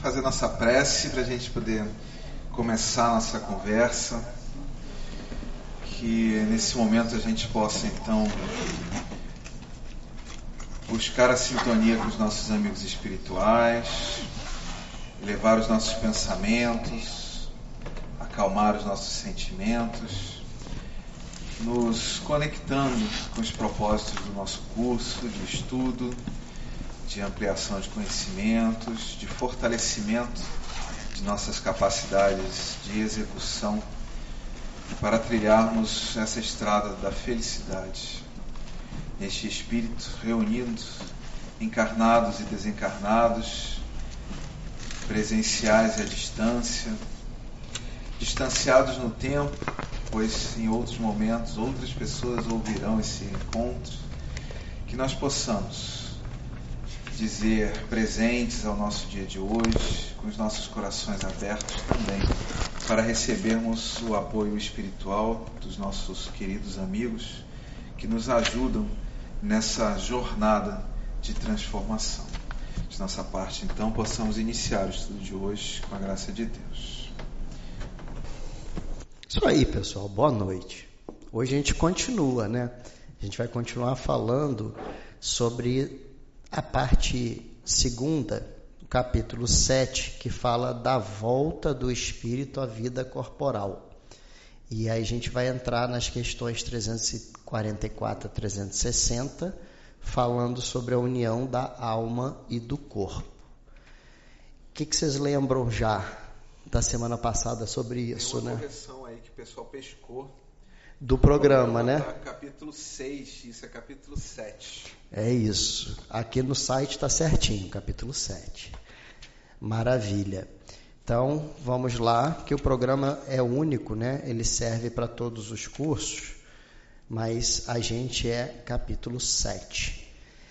fazer nossa prece para a gente poder começar a nossa conversa. Que nesse momento a gente possa então buscar a sintonia com os nossos amigos espirituais, elevar os nossos pensamentos, acalmar os nossos sentimentos, nos conectando com os propósitos do nosso curso de estudo, de ampliação de conhecimentos, de fortalecimento de nossas capacidades de execução para trilharmos essa estrada da felicidade. Neste espírito reunido, encarnados e desencarnados, presenciais e à distância, distanciados no tempo, pois em outros momentos outras pessoas ouvirão esse encontro, que nós possamos dizer presentes ao nosso dia de hoje, com os nossos corações abertos também, para recebermos o apoio espiritual dos nossos queridos amigos que nos ajudam nessa jornada de transformação. De nossa parte, então, possamos iniciar o estudo de hoje com a graça de Deus. Isso aí, pessoal. Boa noite. Hoje a gente continua, né? A gente vai continuar falando sobre a parte segunda, do capítulo 7, que fala da volta do espírito à vida corporal. E aí a gente vai entrar nas questões 344 a 360, falando sobre a união da alma e do corpo. O que vocês lembram já da semana passada sobre isso, né? Tem uma correção aí que o pessoal pescou. Do programa, né? Capítulo 6, isso é capítulo 7. É isso. Aqui no site está certinho, capítulo 7. Maravilha. Então, vamos lá, que o programa é único, né? Ele serve para todos os cursos, mas a gente é capítulo 7.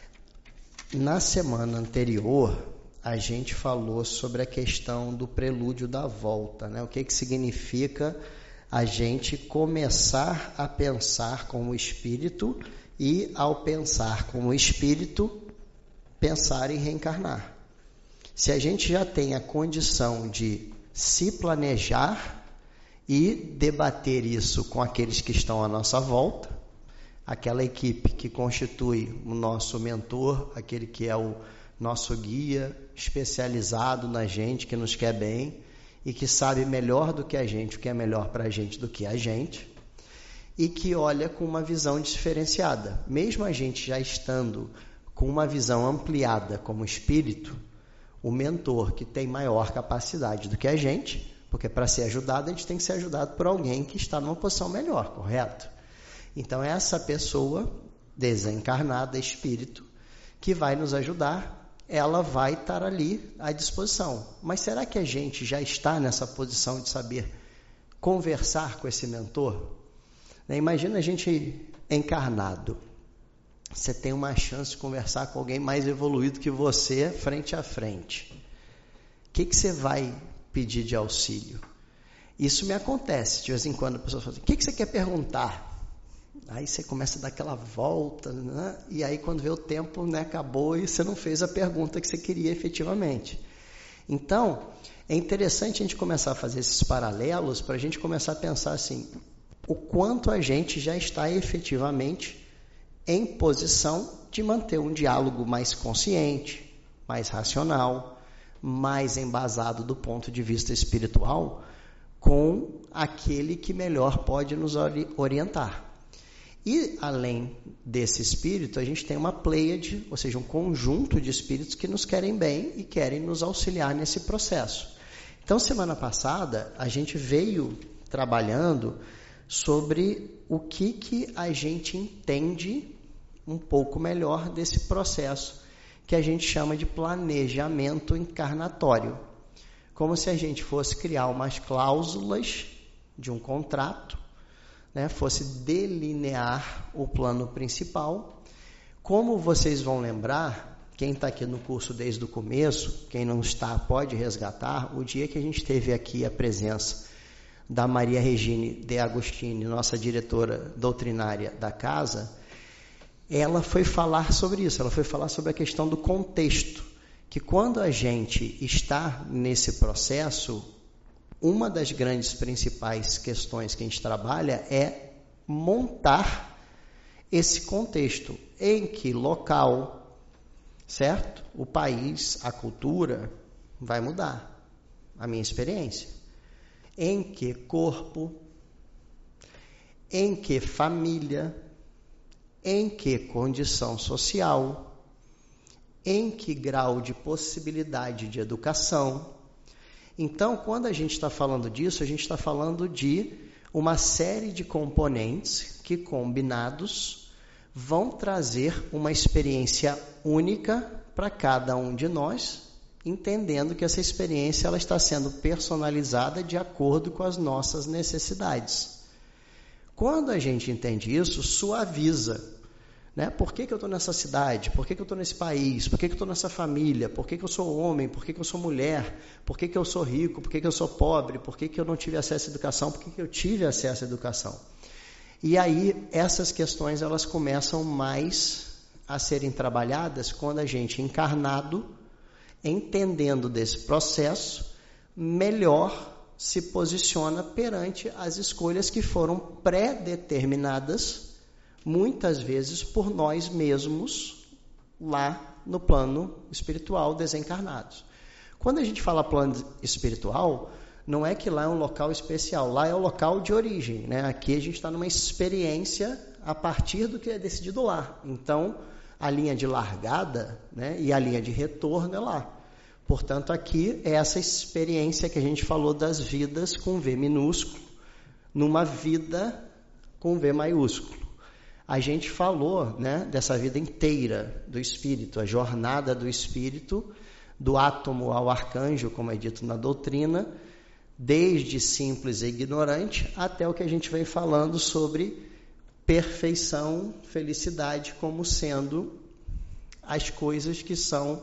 Na semana anterior, a gente falou sobre a questão do prelúdio da volta, né? O que significa a gente começar a pensar como espírito e, ao pensar como espírito, pensar em reencarnar. Se a gente já tem a condição de se planejar e debater isso com aqueles que estão à nossa volta, aquela equipe que constitui o nosso mentor, aquele que é o nosso guia especializado na gente, que nos quer bem e que sabe melhor do que a gente o que é melhor para a gente do que a gente, e que olha com uma visão diferenciada. Mesmo a gente já estando com uma visão ampliada como espírito, o mentor que tem maior capacidade do que a gente, porque para ser ajudado a gente tem que ser ajudado por alguém que está numa posição melhor, correto? Então essa pessoa desencarnada, espírito, que vai nos ajudar, ela vai estar ali à disposição. Mas será que a gente já está nessa posição de saber conversar com esse mentor? Imagina a gente encarnado. Você tem uma chance de conversar com alguém mais evoluído que você, frente a frente. O que você vai pedir de auxílio? Isso me acontece. De vez em quando a pessoa fala assim, o que você quer perguntar? Aí você começa a dar aquela volta, né? E aí quando vê o tempo, né, acabou e você não fez a pergunta que você queria efetivamente. Então, é interessante a gente começar a fazer esses paralelos para a gente começar a pensar assim, o quanto a gente já está efetivamente em posição de manter um diálogo mais consciente, mais racional, mais embasado do ponto de vista espiritual, com aquele que melhor pode nos orientar. E, além desse espírito, a gente tem uma pleiade, ou seja, um conjunto de espíritos que nos querem bem e querem nos auxiliar nesse processo. Então, semana passada, a gente veio trabalhando sobre o que a gente entende um pouco melhor desse processo, que a gente chama de planejamento encarnatório. Como se a gente fosse criar umas cláusulas de um contrato, né, fosse delinear o plano principal. Como vocês vão lembrar, quem está aqui no curso desde o começo, quem não está pode resgatar, o dia que a gente teve aqui a presença da Maria Regine de Agostini, nossa diretora doutrinária da casa, ela foi falar sobre isso, ela foi falar sobre a questão do contexto, que quando a gente está nesse processo, uma das grandes principais questões que a gente trabalha é montar esse contexto em que local, certo? O país, a cultura vai mudar, a minha experiência. Em que corpo, em que família, em que condição social, em que grau de possibilidade de educação. Então, quando a gente está falando disso, a gente está falando de uma série de componentes que, combinados, vão trazer uma experiência única para cada um de nós, entendendo que essa experiência ela está sendo personalizada de acordo com as nossas necessidades. Quando a gente entende isso, suaviza. Né? Por que eu estou nessa cidade? Por que eu estou nesse país? Por que eu estou nessa família? Por que eu sou homem? Por que eu sou mulher? Por que eu sou rico? Por que eu sou pobre? Por que eu não tive acesso à educação? Por que eu tive acesso à educação? E aí, essas questões elas começam mais a serem trabalhadas quando a gente, encarnado, entendendo desse processo, melhor se posiciona perante as escolhas que foram pré-determinadas muitas vezes por nós mesmos lá no plano espiritual desencarnados. Quando a gente fala plano espiritual, não é que lá é um local especial, lá é o local de origem, né? Aqui a gente está numa experiência a partir do que é decidido lá. Então, a linha de largada, né, e a linha de retorno é lá. Portanto, aqui é essa experiência que a gente falou das vidas com V minúsculo, numa vida com V maiúsculo. A gente falou, né, dessa vida inteira do espírito, a jornada do espírito, do átomo ao arcanjo, como é dito na doutrina, desde simples e ignorante até o que a gente vem falando sobre perfeição, felicidade, como sendo as coisas que são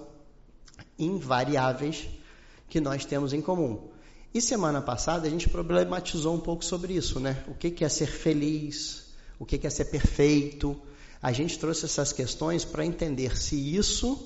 invariáveis que nós temos em comum. E semana passada a gente problematizou um pouco sobre isso, né? O que é ser feliz? O que é ser perfeito? A gente trouxe essas questões para entender se isso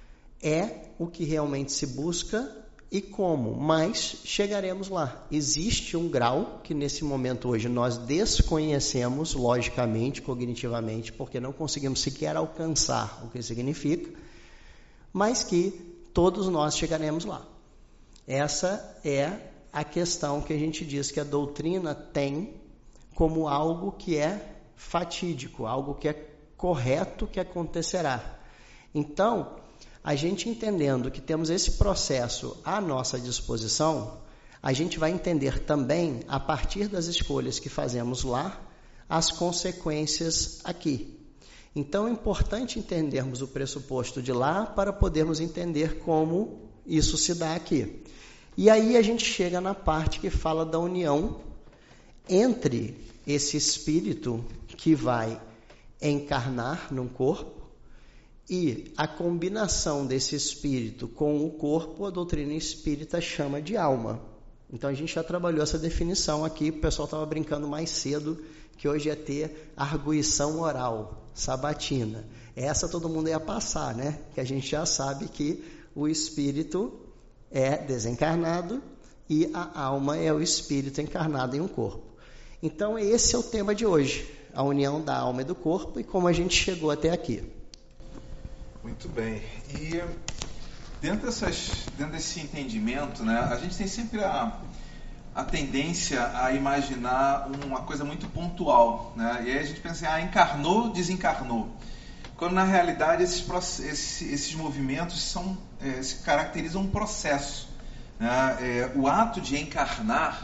é o que realmente se busca e como, mas chegaremos lá. Existe um grau que nesse momento hoje nós desconhecemos logicamente, cognitivamente, porque não conseguimos sequer alcançar o que significa, mas que todos nós chegaremos lá. Essa é a questão que a gente diz que a doutrina tem como algo que é fatídico, algo que é correto que acontecerá. Então, a gente entendendo que temos esse processo à nossa disposição, a gente vai entender também, a partir das escolhas que fazemos lá, as consequências aqui. Então, é importante entendermos o pressuposto de lá para podermos entender como isso se dá aqui. E aí a gente chega na parte que fala da união entre esse espírito que vai encarnar num corpo e a combinação desse espírito com o corpo, a doutrina espírita chama de alma. Então a gente já trabalhou essa definição aqui, o pessoal estava brincando mais cedo que hoje ia ter arguição oral, sabatina. Essa todo mundo ia passar, né? Que a gente já sabe que o espírito é desencarnado e a alma é o espírito encarnado em um corpo. Então, esse é o tema de hoje, a união da alma e do corpo e como a gente chegou até aqui. Muito bem. E dentro desse entendimento, né, a gente tem sempre a tendência a imaginar uma coisa muito pontual, né? E aí a gente pensa, encarnou, desencarnou. Quando na realidade esses movimentos se caracterizam um processo, né? O ato de encarnar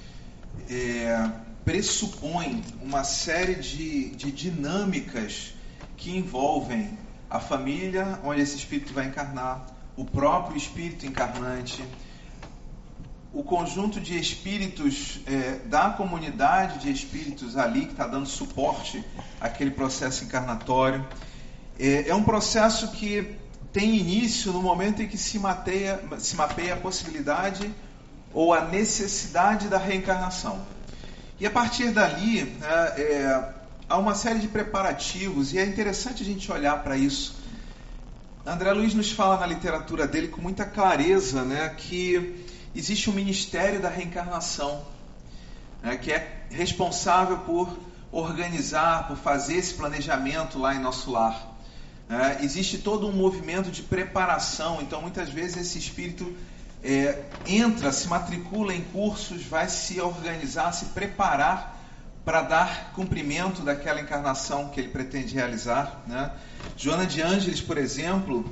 pressupõe uma série de dinâmicas que envolvem a família onde esse espírito vai encarnar, o próprio espírito encarnante, o conjunto de espíritos da comunidade de espíritos ali que está dando suporte àquele processo encarnatório. É um processo que tem início no momento em que se mapeia a possibilidade ou a necessidade da reencarnação. E a partir dali, há uma série de preparativos, e é interessante a gente olhar para isso. André Luiz nos fala na literatura dele com muita clareza, né, que existe um ministério da reencarnação, né, que é responsável por organizar, por fazer esse planejamento lá em nosso lar. Existe todo um movimento de preparação, então muitas vezes esse espírito entra, se matricula em cursos, vai se organizar, se preparar para dar cumprimento daquela encarnação que ele pretende realizar, né? Joana de Ângeles, por exemplo,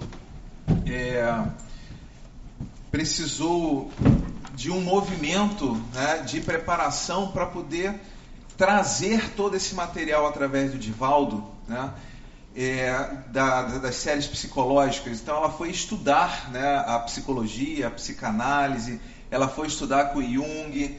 precisou de um movimento, né, de preparação para poder trazer todo esse material através do Divaldo, né, das séries psicológicas. Então ela foi estudar, né, a psicologia, a psicanálise, ela foi estudar com Jung.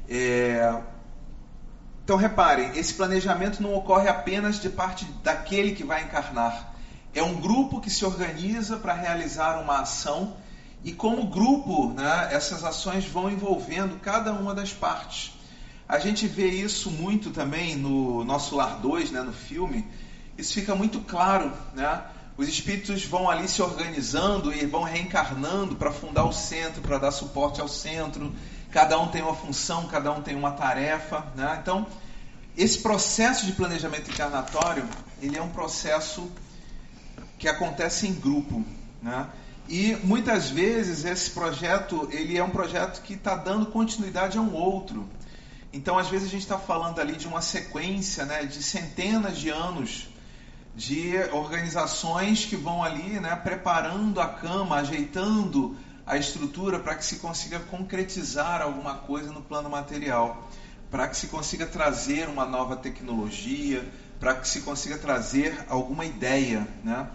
Então reparem, esse planejamento não ocorre apenas de parte daquele que vai encarnar. É um grupo que se organiza para realizar uma ação e como grupo, né, essas ações vão envolvendo cada uma das partes. A gente vê isso muito também no Nosso Lar 2, né, no filme. Isso fica muito claro, né? Os espíritos vão ali se organizando e vão reencarnando para fundar o centro, para dar suporte ao centro. Cada um tem uma função, cada um tem uma tarefa, né? Então, esse processo de planejamento encarnatório, ele é um processo que acontece em grupo, né? E muitas vezes esse projeto, ele é um projeto que está dando continuidade a um outro. Então, às vezes a gente está falando ali de uma sequência, né, de centenas de anos de organizações que vão ali, né, preparando a cama, ajeitando a estrutura para que se consiga concretizar alguma coisa no plano material, para que se consiga trazer uma nova tecnologia, para que se consiga trazer alguma ideia, né?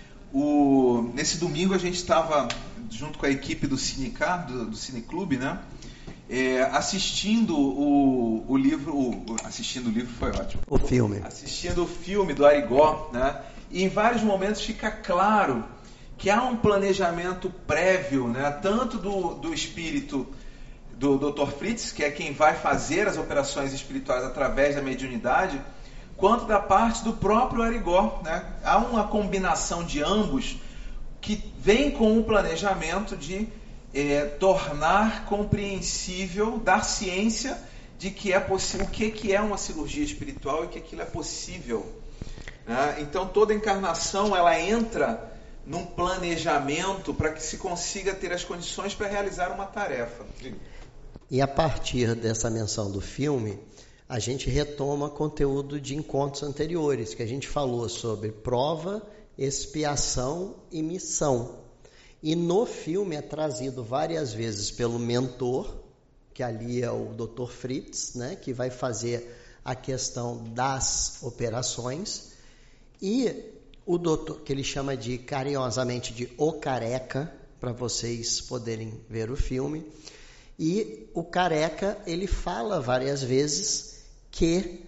Nesse domingo a gente estava junto com a equipe do Cinecar, do Cineclube, né, assistindo o livro. Assistindo o livro foi ótimo. O filme. Assistindo o filme do Arigó, né? E em vários momentos fica claro que há um planejamento prévio, né? Tanto do espírito do Dr. Fritz, que é quem vai fazer as operações espirituais através da mediunidade, quanto da parte do próprio Arigó, né? Há uma combinação de ambos que vem com o planejamento de tornar compreensível, dar ciência de que é possível, o que é uma cirurgia espiritual e que aquilo é possível, né? Então toda encarnação ela entra num planejamento para que se consiga ter as condições para realizar uma tarefa. E a partir dessa menção do filme, a gente retoma conteúdo de encontros anteriores, que a gente falou sobre prova, expiação e missão. E no filme é trazido várias vezes pelo mentor, que ali é o Dr. Fritz, né, que vai fazer a questão das operações, e o doutor, que ele chama de carinhosamente de O Careca, para vocês poderem ver o filme. E o Careca, ele fala várias vezes que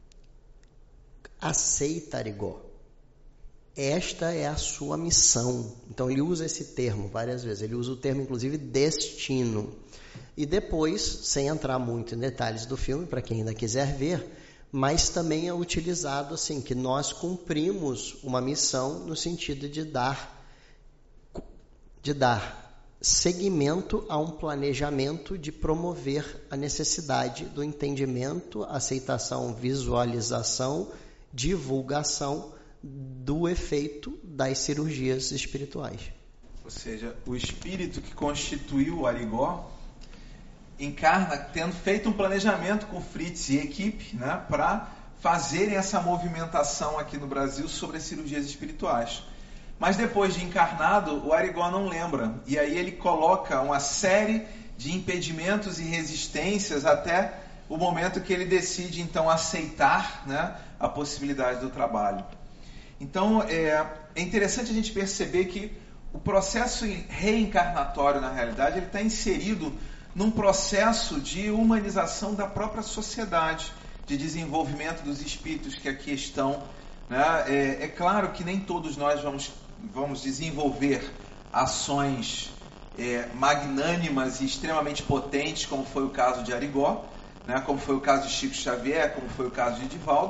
aceita Arigó. Esta é a sua missão. Então ele usa esse termo várias vezes. Ele usa o termo, inclusive, destino. E depois, sem entrar muito em detalhes do filme, para quem ainda quiser ver, mas também é utilizado assim, que nós cumprimos uma missão no sentido de dar seguimento a um planejamento de promover a necessidade do entendimento, aceitação, visualização, divulgação do efeito das cirurgias espirituais. Ou seja, o espírito que constituiu o Arigó encarna tendo feito um planejamento com Fritz e equipe, né, para fazerem essa movimentação aqui no Brasil sobre as cirurgias espirituais. Mas depois de encarnado, o Arigó não lembra. E aí ele coloca uma série de impedimentos e resistências até o momento que ele decide, então, aceitar, né, a possibilidade do trabalho. Então, é interessante a gente perceber que o processo reencarnatório, na realidade, ele está inserido num processo de humanização da própria sociedade, de desenvolvimento dos espíritos que aqui estão, né? É claro que nem todos nós vamos desenvolver ações magnânimas e extremamente potentes, como foi o caso de Arigó, né? Como foi o caso de Chico Xavier, como foi o caso de Divaldo,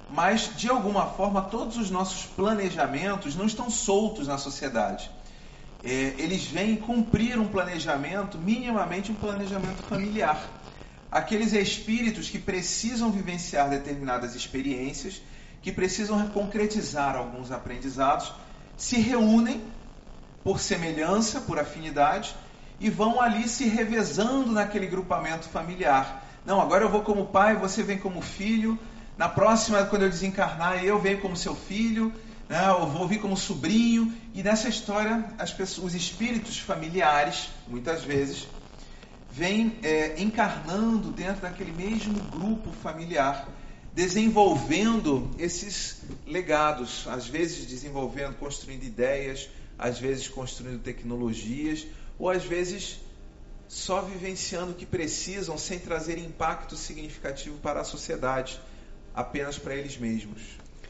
mas de alguma forma todos os nossos planejamentos não estão soltos na sociedade. Eles vêm cumprir um planejamento, minimamente um planejamento familiar. Aqueles espíritos que precisam vivenciar determinadas experiências, que precisam concretizar alguns aprendizados, se reúnem por semelhança, por afinidade, e vão ali se revezando naquele grupamento familiar. Não, agora eu vou como pai, você vem como filho, na próxima, quando eu desencarnar, eu venho como seu filho, né? Eu vou vir como sobrinho. E nessa história, os espíritos familiares, muitas vezes, vêm encarnando dentro daquele mesmo grupo familiar, desenvolvendo esses legados, às vezes desenvolvendo, construindo ideias, às vezes construindo tecnologias, ou às vezes só vivenciando o que precisam sem trazer impacto significativo para a sociedade, apenas para eles mesmos.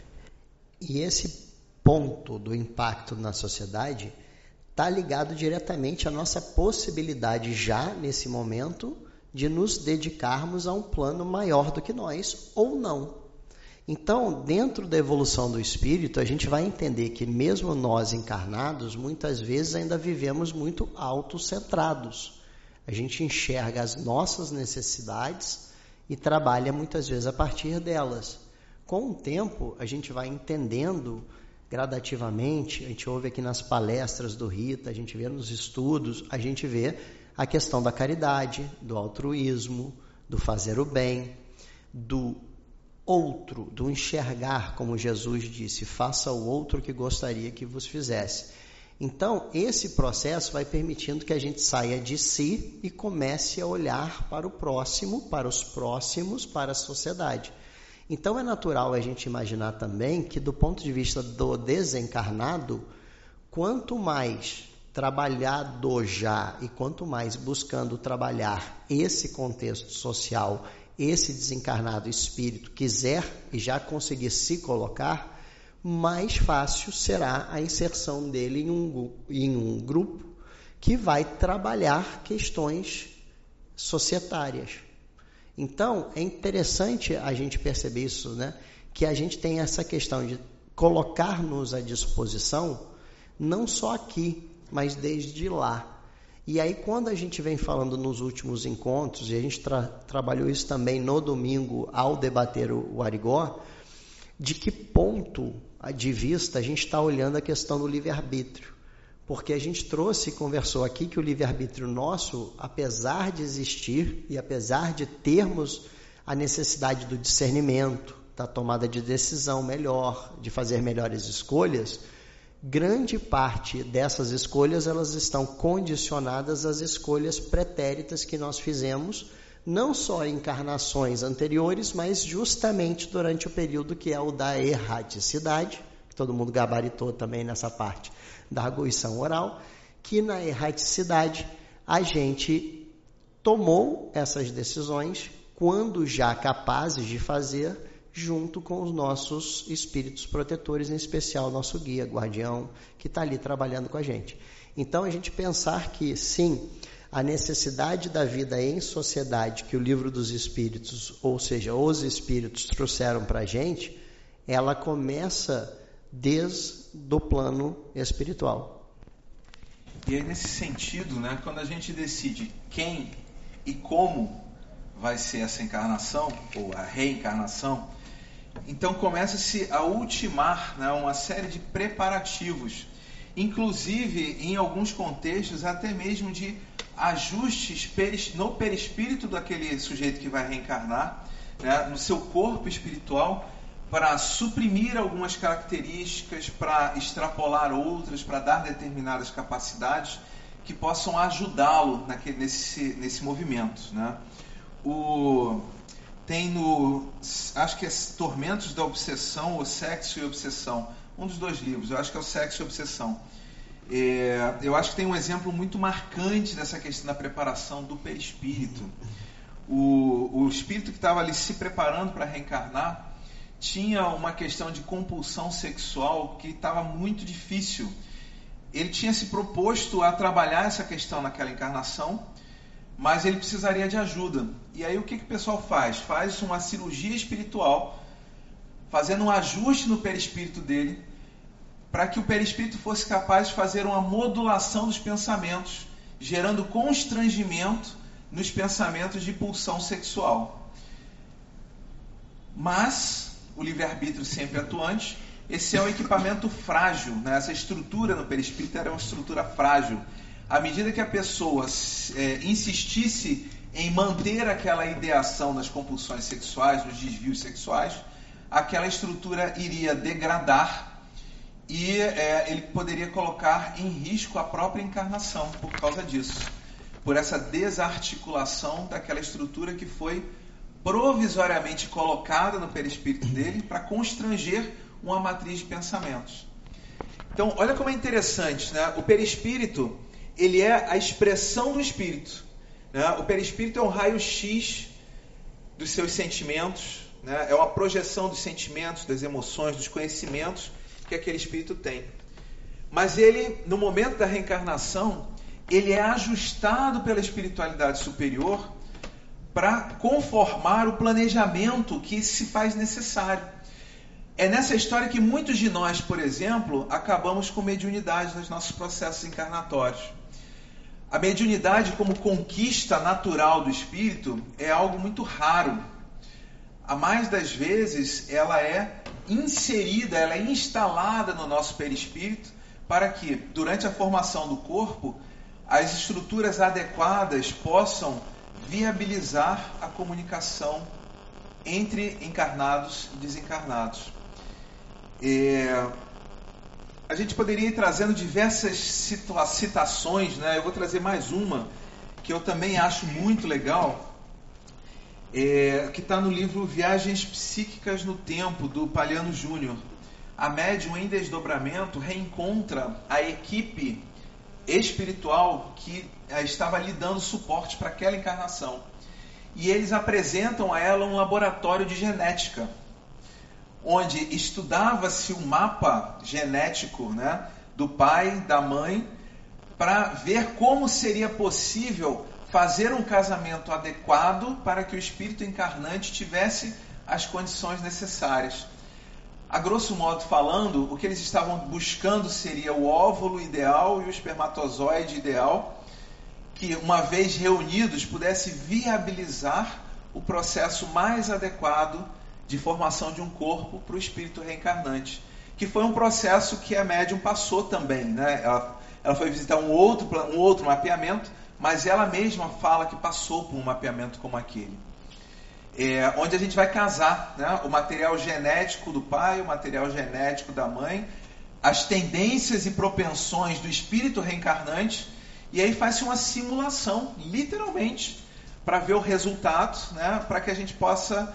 E esse ponto do impacto na sociedade está ligado diretamente à nossa possibilidade já nesse momento de nos dedicarmos a um plano maior do que nós ou não. Então, dentro da evolução do espírito, a gente vai entender que mesmo nós encarnados, muitas vezes ainda vivemos muito autocentrados. A gente enxerga as nossas necessidades e trabalha muitas vezes a partir delas. Com o tempo, a gente vai entendendo gradativamente, a gente ouve aqui nas palestras do Rita, a gente vê nos estudos, a gente vê a questão da caridade, do altruísmo, do fazer o bem, do outro, do enxergar, como Jesus disse, faça o outro que gostaria que vos fizesse. Então, esse processo vai permitindo que a gente saia de si e comece a olhar para o próximo, para os próximos, para a sociedade. Então, é natural a gente imaginar também que, do ponto de vista do desencarnado, quanto mais trabalhado já e quanto mais buscando trabalhar esse contexto social, esse desencarnado espírito quiser e já conseguir se colocar, mais fácil será a inserção dele em um grupo que vai trabalhar questões societárias. Então, é interessante a gente perceber isso, né? Que a gente tem essa questão de colocar-nos à disposição, não só aqui, mas desde lá. E aí, quando a gente vem falando nos últimos encontros, e a gente trabalhou isso também no domingo ao debater o Arigó, de que ponto de vista a gente está olhando a questão do livre-arbítrio. Porque a gente trouxe e conversou aqui que o livre-arbítrio nosso, apesar de existir e apesar de termos a necessidade do discernimento, da tomada de decisão melhor, de fazer melhores escolhas, grande parte dessas escolhas elas estão condicionadas às escolhas pretéritas que nós fizemos, não só em encarnações anteriores, mas justamente durante o período que é o da erraticidade, que todo mundo gabaritou também nessa parte da arguição oral, que na erraticidade a gente tomou essas decisões quando já capazes de fazer, junto com os nossos espíritos protetores, em especial o nosso guia, guardião, que está ali trabalhando com a gente. Então, a gente pensar que, sim, a necessidade da vida em sociedade que o Livro dos Espíritos, ou seja, os Espíritos trouxeram para a gente, ela começa desde o plano espiritual. E aí, nesse sentido, né, quando a gente decide quem e como vai ser essa encarnação, ou a reencarnação, então começa-se a ultimar, né, uma série de preparativos, inclusive em alguns contextos até mesmo de ajustes no perispírito daquele sujeito que vai reencarnar, né, no seu corpo espiritual, para suprimir algumas características, para extrapolar outras, para dar determinadas capacidades que possam ajudá-lo nesse movimento, né? Tem acho que é Tormentos da Obsessão, ou Sexo e Obsessão, um dos dois livros, eu acho que é o Sexo e Obsessão. Eu acho que tem um exemplo muito marcante dessa questão da preparação do perispírito. O espírito que estava ali se preparando para reencarnar tinha uma questão de compulsão sexual que estava muito difícil. Ele tinha se proposto a trabalhar essa questão naquela encarnação, mas ele precisaria de ajuda. E aí o que o pessoal faz? Faz uma cirurgia espiritual fazendo um ajuste no perispírito dele, para que o perispírito fosse capaz de fazer uma modulação dos pensamentos, gerando constrangimento nos pensamentos de pulsão sexual. Mas o livre-arbítrio sempre atuante, esse é um equipamento frágil, né? Essa estrutura no perispírito era uma estrutura frágil. À medida que a pessoa insistisse em manter aquela ideação das compulsões sexuais, dos desvios sexuais, aquela estrutura iria degradar e ele poderia colocar em risco a própria encarnação por causa disso, por essa desarticulação daquela estrutura que foi provisoriamente colocada no perispírito dele para constranger uma matriz de pensamentos. Então, olha como é interessante, né? O perispírito, ele é a expressão do espírito, né? O perispírito é um raio-x dos seus sentimentos, né? É uma projeção dos sentimentos, das emoções, dos conhecimentos que aquele espírito tem. Mas ele, no momento da reencarnação, ele é ajustado pela espiritualidade superior para conformar o planejamento que se faz necessário. É nessa história que muitos de nós, por exemplo, acabamos com mediunidade nos nossos processos encarnatórios. A mediunidade como conquista natural do espírito é algo muito raro. A mais das vezes ela é inserida, ela é instalada no nosso perispírito para que, durante a formação do corpo, as estruturas adequadas possam viabilizar a comunicação entre encarnados e desencarnados. A gente poderia ir trazendo diversas citações, né? Eu vou trazer mais uma que eu também acho muito legal, que está no livro Viagens Psíquicas no Tempo, do Palhano Júnior. A médium em desdobramento reencontra a equipe espiritual que estava lhe dando suporte para aquela encarnação. E eles apresentam a ela um laboratório de genética, onde estudava-se o mapa genético, né, do pai, da mãe, para ver como seria possível fazer um casamento adequado para que o espírito encarnante tivesse as condições necessárias. A grosso modo falando, o que eles estavam buscando seria o óvulo ideal e o espermatozoide ideal, que, uma vez reunidos, pudesse viabilizar o processo mais adequado de formação de um corpo para o espírito reencarnante, que foi um processo que a médium passou também, né? Ela foi visitar um outro mapeamento, mas ela mesma fala que passou por um mapeamento como aquele, onde a gente vai casar, né? O material genético do pai, o material genético da mãe, as tendências e propensões do espírito reencarnante, e aí faz-se uma simulação, literalmente, para ver o resultado, né? Para que a gente possa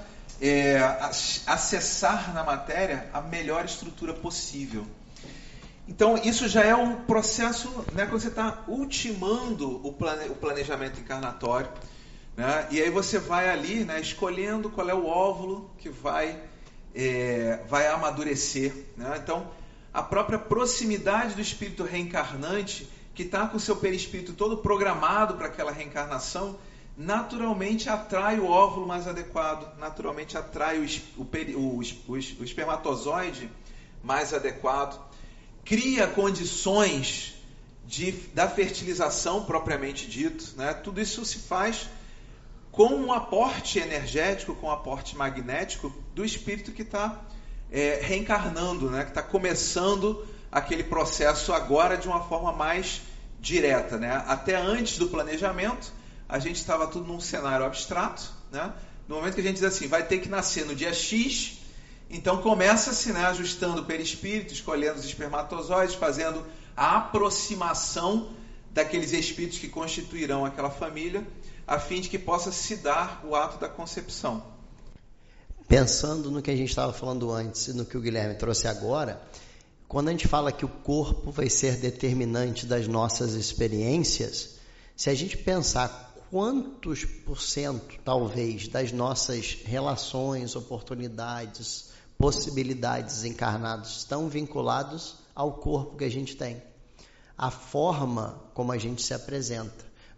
acessar na matéria a melhor estrutura possível. Então, isso já é um processo, né, quando você está ultimando o planejamento encarnatório, né, e aí você vai ali, né, escolhendo qual é o óvulo que vai amadurecer. Né? Então, a própria proximidade do espírito reencarnante, que está com o seu perispírito todo programado para aquela reencarnação, naturalmente atrai o óvulo mais adequado, naturalmente atrai o espermatozoide mais adequado, cria condições da fertilização propriamente dito, né? Tudo isso se faz com um aporte energético, com um aporte magnético do espírito que está reencarnando, né? Que está começando aquele processo agora de uma forma mais direta, né? Até antes do planejamento, a gente estava tudo num cenário abstrato, né? No momento que a gente diz assim, vai ter que nascer no dia X, então começa-se, né, ajustando o perispírito, escolhendo os espermatozoides, fazendo a aproximação daqueles espíritos que constituirão aquela família, a fim de que possa se dar o ato da concepção. Pensando no que a gente estava falando antes e no que o Guilherme trouxe agora, quando a gente fala que o corpo vai ser determinante das nossas experiências, se a gente pensar quantos por cento, talvez, das nossas relações, oportunidades, possibilidades encarnadas estão vinculados ao corpo que a gente tem, a forma como a gente se apresenta.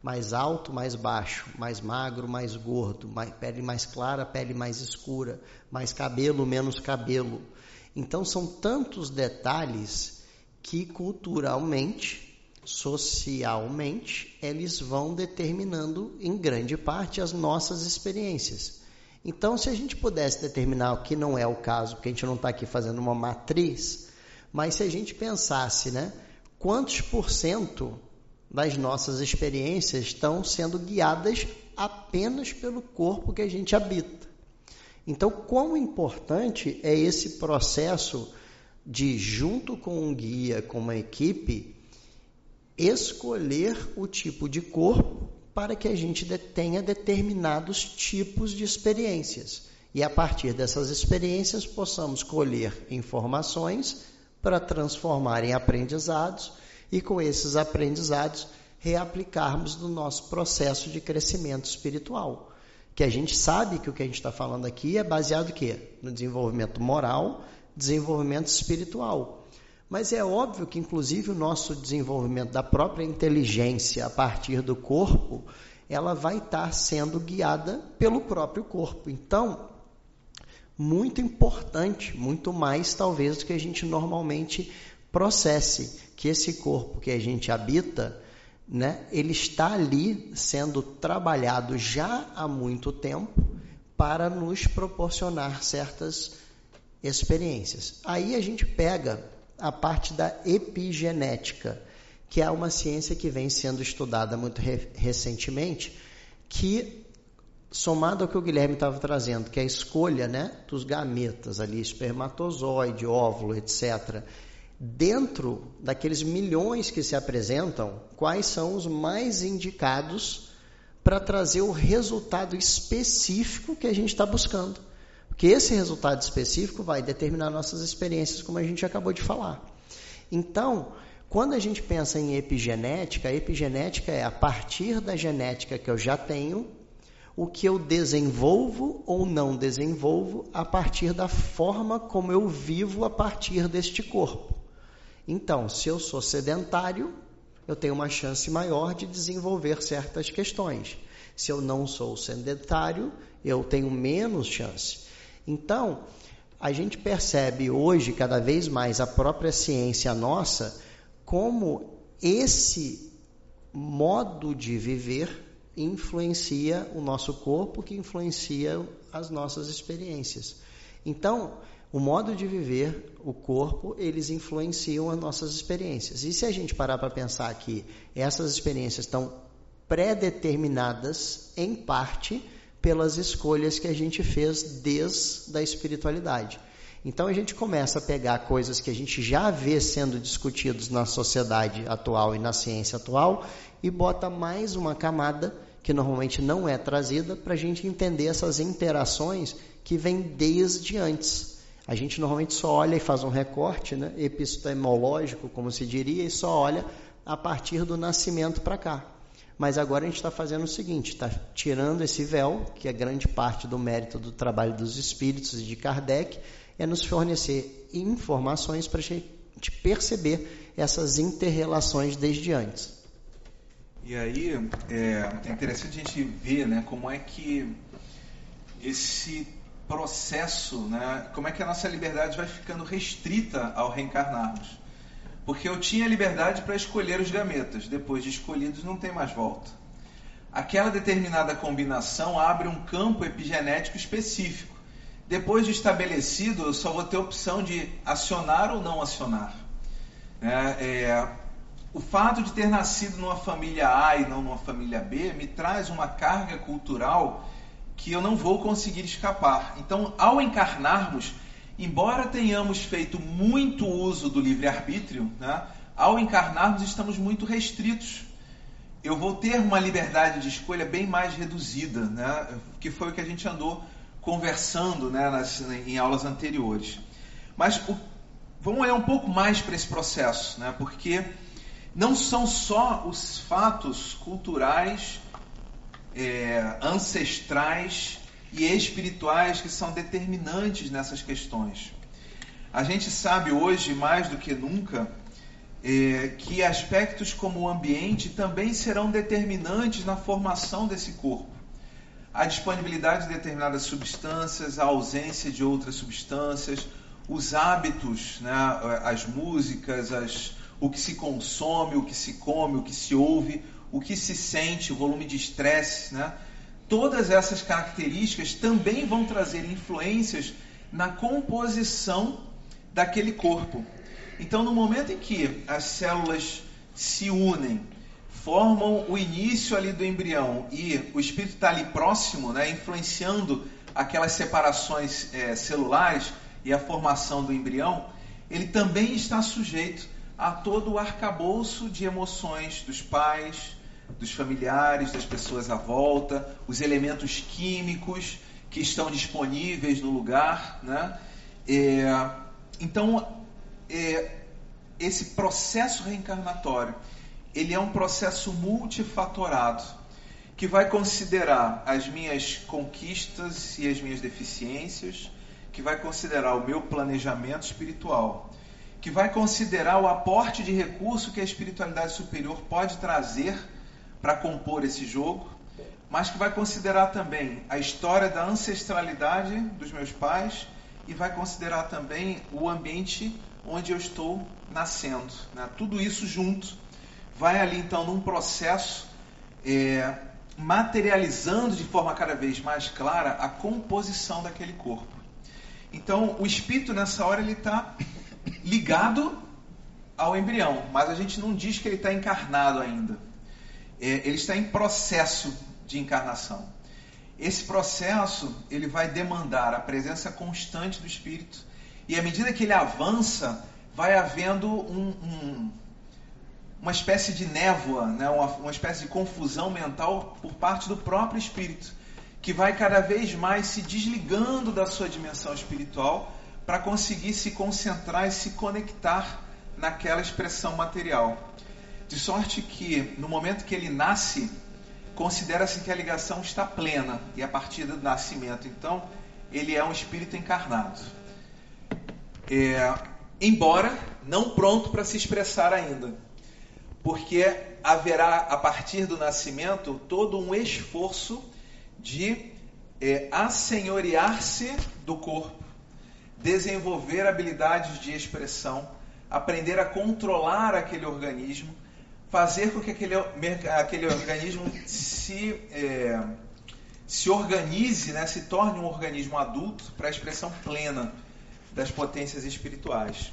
mais alto, mais baixo, mais magro, mais gordo, pele mais clara, pele mais escura, mais cabelo, menos cabelo. Então são tantos detalhes que culturalmente, socialmente, eles vão determinando em grande parte as nossas experiências. Então, se a gente pudesse determinar, o que não é o caso, porque a gente não está aqui fazendo uma matriz, mas se a gente pensasse, né, quantos % das nossas experiências estão sendo guiadas apenas pelo corpo que a gente habita. Então, quão importante é esse processo de, junto com um guia, com uma equipe, escolher o tipo de corpo para que a gente tenha determinados tipos de experiências. E a partir dessas experiências possamos colher informações para transformar em aprendizados e com esses aprendizados reaplicarmos no nosso processo de crescimento espiritual. Que a gente sabe que o que a gente está falando aqui é baseado em quê? No desenvolvimento moral, desenvolvimento espiritual. Mas é óbvio que, inclusive, o nosso desenvolvimento da própria inteligência a partir do corpo, ela vai estar sendo guiada pelo próprio corpo. Então, muito importante, muito mais talvez do que a gente normalmente processe, que esse corpo que a gente habita, né, ele está ali sendo trabalhado já há muito tempo para nos proporcionar certas experiências. Aí a gente pega a parte da epigenética, que é uma ciência que vem sendo estudada muito recentemente, que, somado ao que o Guilherme estava trazendo, que é a escolha, né, dos gametas ali, espermatozoide, óvulo, etc., dentro daqueles milhões que se apresentam, quais são os mais indicados para trazer o resultado específico que a gente está buscando. Porque esse resultado específico vai determinar nossas experiências, como a gente acabou de falar. Então, quando a gente pensa em epigenética, a epigenética é a partir da genética que eu já tenho, o que eu desenvolvo ou não desenvolvo a partir da forma como eu vivo a partir deste corpo. Então, se eu sou sedentário, eu tenho uma chance maior de desenvolver certas questões. Se eu não sou sedentário, eu tenho menos chance. Então, a gente percebe hoje, cada vez mais, a própria ciência nossa, como esse modo de viver influencia o nosso corpo, que influencia as nossas experiências. Então, o modo de viver, o corpo, eles influenciam as nossas experiências. E se a gente parar para pensar que essas experiências estão pré-determinadas, em parte, pelas escolhas que a gente fez desde a espiritualidade. Então a gente começa a pegar coisas que a gente já vê sendo discutidos na sociedade atual e na ciência atual e bota mais uma camada que normalmente não é trazida para a gente entender essas interações que vêm desde antes. A gente normalmente só olha e faz um recorte, né, epistemológico, como se diria, e só olha a partir do nascimento para cá. Mas agora a gente está fazendo o seguinte, está tirando esse véu, que é grande parte do mérito do trabalho dos espíritos e de Kardec, é nos fornecer informações para a gente perceber essas inter-relações desde antes. E aí é interessante a gente ver, né, como é que esse processo, né, como é que a nossa liberdade vai ficando restrita ao reencarnarmos. Porque eu tinha liberdade para escolher os gametas. Depois de escolhidos, não tem mais volta. Aquela determinada combinação abre um campo epigenético específico. Depois de estabelecido, eu só vou ter opção de acionar ou não acionar. O fato de ter nascido numa família A e não numa família B me traz uma carga cultural que eu não vou conseguir escapar. Então, ao encarnarmos, embora tenhamos feito muito uso do livre-arbítrio, né, ao encarnarmos estamos muito restritos. Eu vou ter uma liberdade de escolha bem mais reduzida, né, que foi o que a gente andou conversando, né, em aulas anteriores. Mas vamos olhar um pouco mais para esse processo, né, porque não são só os fatos culturais, ancestrais e espirituais que são determinantes nessas questões. A gente sabe hoje, mais do que nunca, que aspectos como o ambiente também serão determinantes na formação desse corpo. A disponibilidade de determinadas substâncias, a ausência de outras substâncias, os hábitos, né, as músicas, o que se consome, o que se come, o que se ouve, o que se sente, o volume de estresse, né? Todas essas características também vão trazer influências na composição daquele corpo. Então, no momento em que as células se unem, formam o início ali do embrião e o espírito está ali próximo, né, influenciando aquelas separações celulares e a formação do embrião, ele também está sujeito a todo o arcabouço de emoções dos pais, dos familiares, das pessoas à volta, os elementos químicos que estão disponíveis no lugar, né? Então, esse processo reencarnatório, ele é um processo multifatorado, que vai considerar as minhas conquistas e as minhas deficiências, que vai considerar o meu planejamento espiritual, que vai considerar o aporte de recurso que a espiritualidade superior pode trazer para compor esse jogo, mas que vai considerar também a história da ancestralidade dos meus pais e vai considerar também o ambiente onde eu estou nascendo, né? Tudo isso junto vai ali então num processo materializando de forma cada vez mais clara a composição daquele corpo. Então o espírito nessa hora ele está ligado ao embrião, mas a gente não diz que ele está encarnado ainda. Ele está em processo de encarnação. Esse processo ele vai demandar a presença constante do espírito e à medida que ele avança vai havendo uma espécie de névoa, né? uma espécie de confusão mental por parte do próprio espírito, que vai cada vez mais se desligando da sua dimensão espiritual para conseguir se concentrar e se conectar naquela expressão material. De sorte que, no momento que ele nasce, considera-se que a ligação está plena, e a partir do nascimento, então, ele é um espírito encarnado. Embora não pronto para se expressar ainda, porque haverá, a partir do nascimento, todo um esforço de assenhorear-se do corpo, desenvolver habilidades de expressão, aprender a controlar aquele organismo, fazer com que aquele organismo se organize, né, se torne um organismo adulto para a expressão plena das potências espirituais.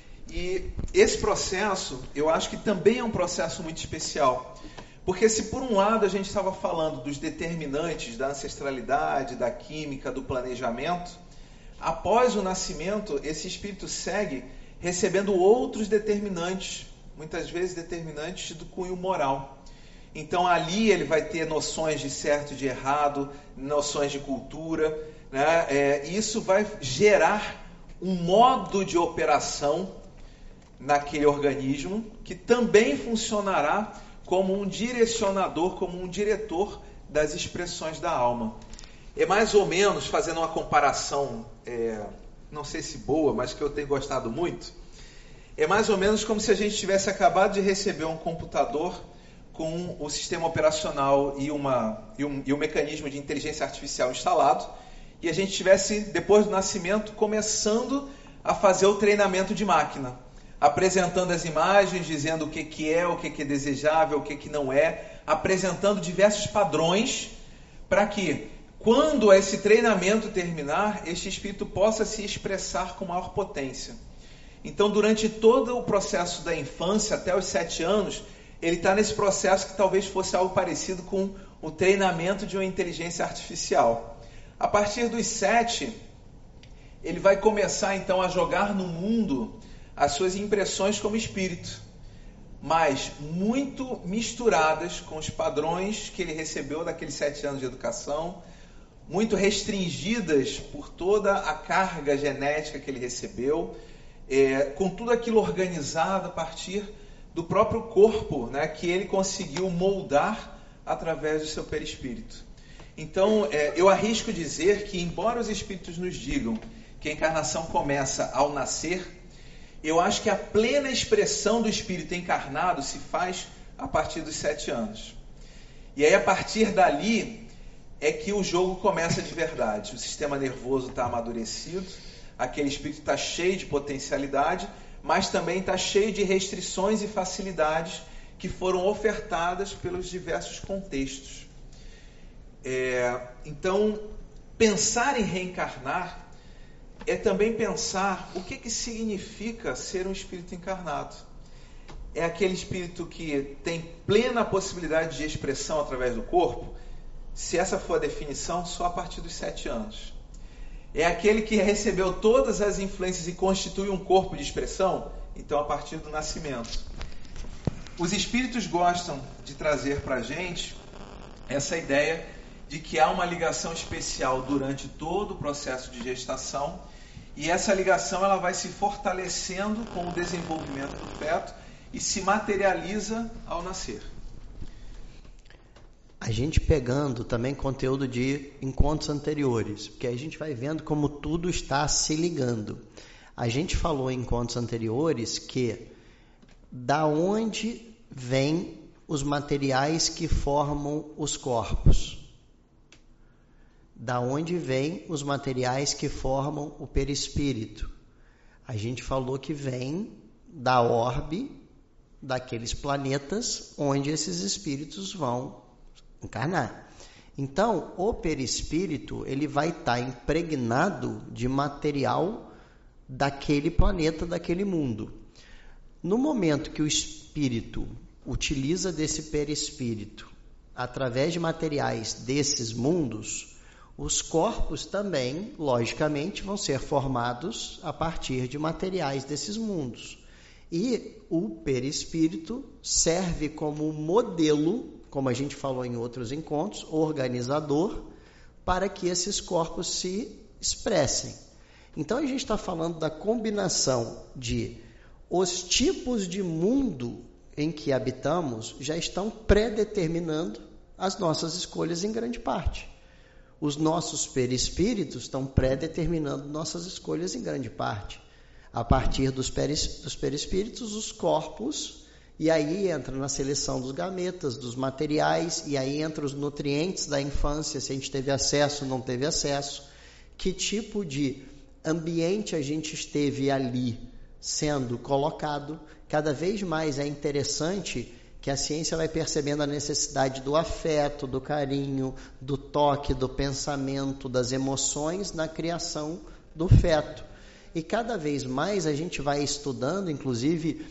E esse processo, eu acho que também é um processo muito especial, porque se por um lado a gente estava falando dos determinantes da ancestralidade, da química, do planejamento, após o nascimento, esse espírito segue recebendo outros determinantes, muitas vezes determinantes do cunho moral. Então ali ele vai ter noções de certo e de errado, noções de cultura, né? Isso vai gerar um modo de operação naquele organismo que também funcionará como um direcionador, como um diretor das expressões da alma. É mais ou menos, fazendo uma comparação, não sei se boa, mas que eu tenho gostado muito, é mais ou menos como se a gente tivesse acabado de receber um computador com o sistema operacional e o mecanismo de inteligência artificial instalado, e a gente estivesse, depois do nascimento, começando a fazer o treinamento de máquina, apresentando as imagens, dizendo o que é, o que é desejável, o que não é, apresentando diversos padrões para que, quando esse treinamento terminar, este espírito possa se expressar com maior potência. Então, durante todo o processo da infância, até os 7 anos, ele está nesse processo que talvez fosse algo parecido com o treinamento de uma inteligência artificial. A partir dos 7, ele vai começar então a jogar no mundo as suas impressões como espírito, mas muito misturadas com os padrões que ele recebeu daqueles 7 anos de educação, muito restringidas por toda a carga genética que ele recebeu, com tudo aquilo organizado a partir do próprio corpo, né, que ele conseguiu moldar através do seu perispírito. Então, eu arrisco dizer que, embora os espíritos nos digam que a encarnação começa ao nascer, eu acho que a plena expressão do espírito encarnado se faz a partir dos 7 anos. E aí, a partir dali, é que o jogo começa de verdade. O sistema nervoso está amadurecido, aquele espírito está cheio de potencialidade, mas também está cheio de restrições e facilidades que foram ofertadas pelos diversos contextos. Então, pensar em reencarnar é também pensar o que significa ser um espírito encarnado. É aquele espírito que tem plena possibilidade de expressão através do corpo? Se essa for a definição, só a partir dos 7 anos. É aquele que recebeu todas as influências e constitui um corpo de expressão? Então, a partir do nascimento. Os espíritos gostam de trazer para a gente essa ideia de que há uma ligação especial durante todo o processo de gestação, e essa ligação ela vai se fortalecendo com o desenvolvimento do feto e se materializa ao nascer. A gente pegando também conteúdo de encontros anteriores, porque aí a gente vai vendo como tudo está se ligando. A gente falou em encontros anteriores que da onde vêm os materiais que formam os corpos? Da onde vêm os materiais que formam o perispírito? A gente falou que vem da orbe daqueles planetas onde esses espíritos vão encarnar. Então, o perispírito ele vai estar impregnado de material daquele planeta, daquele mundo. No momento que o espírito utiliza desse perispírito através de materiais desses mundos, os corpos também, logicamente, vão ser formados a partir de materiais desses mundos. E o perispírito serve como modelo, como a gente falou em outros encontros, organizador, para que esses corpos se expressem. Então, a gente está falando da combinação de os tipos de mundo em que habitamos já estão predeterminando as nossas escolhas em grande parte. Os nossos perispíritos estão predeterminando nossas escolhas em grande parte. A partir dos perispíritos, os corpos, e aí entra na seleção dos gametas, dos materiais, e aí entra os nutrientes da infância, se a gente teve acesso ou não teve acesso, que tipo de ambiente a gente esteve ali sendo colocado. Cada vez mais é interessante que a ciência vai percebendo a necessidade do afeto, do carinho, do toque, do pensamento, das emoções na criação do feto. E cada vez mais a gente vai estudando, inclusive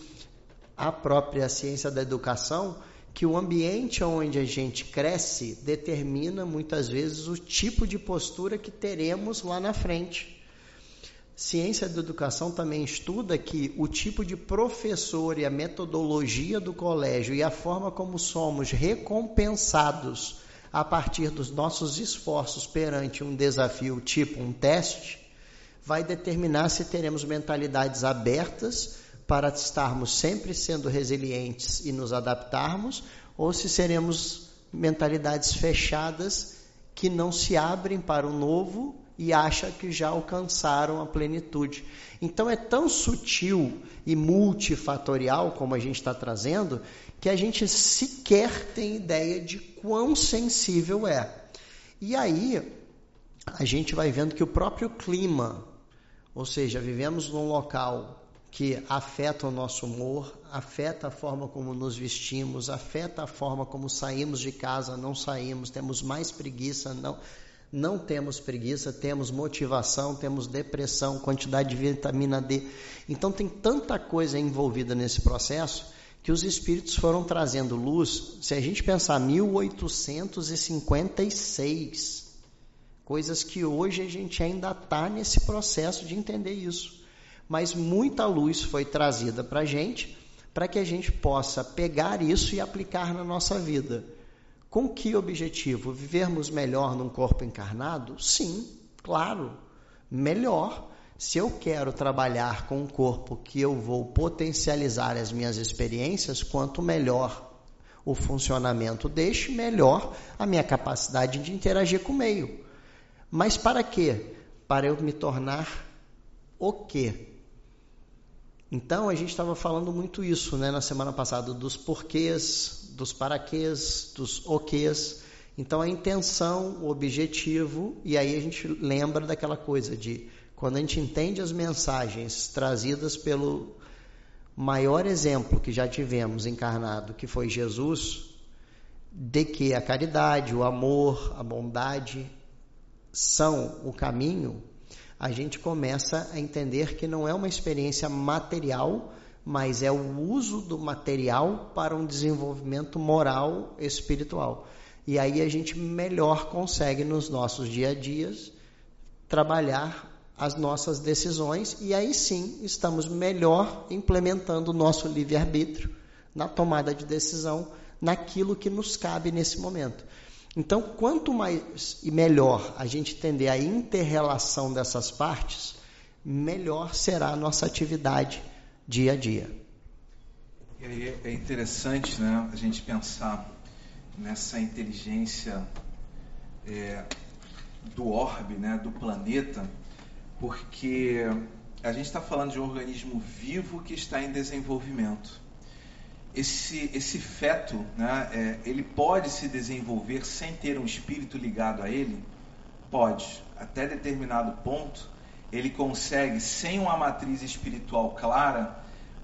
a própria ciência da educação, que o ambiente onde a gente cresce determina muitas vezes o tipo de postura que teremos lá na frente. Ciência da educação também estuda que o tipo de professor e a metodologia do colégio e a forma como somos recompensados a partir dos nossos esforços perante um desafio, tipo um teste, vai determinar se teremos mentalidades abertas para estarmos sempre sendo resilientes e nos adaptarmos, ou se seremos mentalidades fechadas que não se abrem para o novo e acham que já alcançaram a plenitude. Então é tão sutil e multifatorial, como a gente está trazendo, que a gente sequer tem ideia de quão sensível é. E aí a gente vai vendo que o próprio clima, ou seja, vivemos num local que afeta o nosso humor, afeta a forma como nos vestimos, afeta a forma como saímos de casa, não saímos, temos mais preguiça, não temos preguiça, temos motivação, temos depressão, quantidade de vitamina D. Então tem tanta coisa envolvida nesse processo que os espíritos foram trazendo luz. Se a gente pensar 1856, coisas que hoje a gente ainda está nesse processo de entender isso. Mas muita luz foi trazida para a gente, para que a gente possa pegar isso e aplicar na nossa vida. Com que objetivo? Vivermos melhor num corpo encarnado? Sim, claro, melhor. Se eu quero trabalhar com um corpo que eu vou potencializar as minhas experiências, quanto melhor o funcionamento deste, melhor a minha capacidade de interagir com o meio. Mas para quê? Para eu me tornar o quê? Então, a gente estava falando muito isso, né, na semana passada, dos porquês, dos paraquês, dos oquês. Então, a intenção, o objetivo, e aí a gente lembra daquela coisa de, quando a gente entende as mensagens trazidas pelo maior exemplo que já tivemos encarnado, que foi Jesus, de que a caridade, o amor, a bondade são o caminho, a gente começa a entender que não é uma experiência material, mas é o uso do material para um desenvolvimento moral, espiritual. E aí a gente melhor consegue nos nossos dia a dias trabalhar as nossas decisões, e aí sim estamos melhor implementando o nosso livre-arbítrio na tomada de decisão, naquilo que nos cabe nesse momento. Então, quanto mais e melhor a gente entender a inter-relação dessas partes, melhor será a nossa atividade dia a dia. E aí é interessante, né, a gente pensar nessa inteligência do orbe, né, do planeta, porque a gente está falando de um organismo vivo que está em desenvolvimento. Esse feto, né, ele pode se desenvolver sem ter um espírito ligado a ele? Pode. Até determinado ponto, ele consegue, sem uma matriz espiritual clara,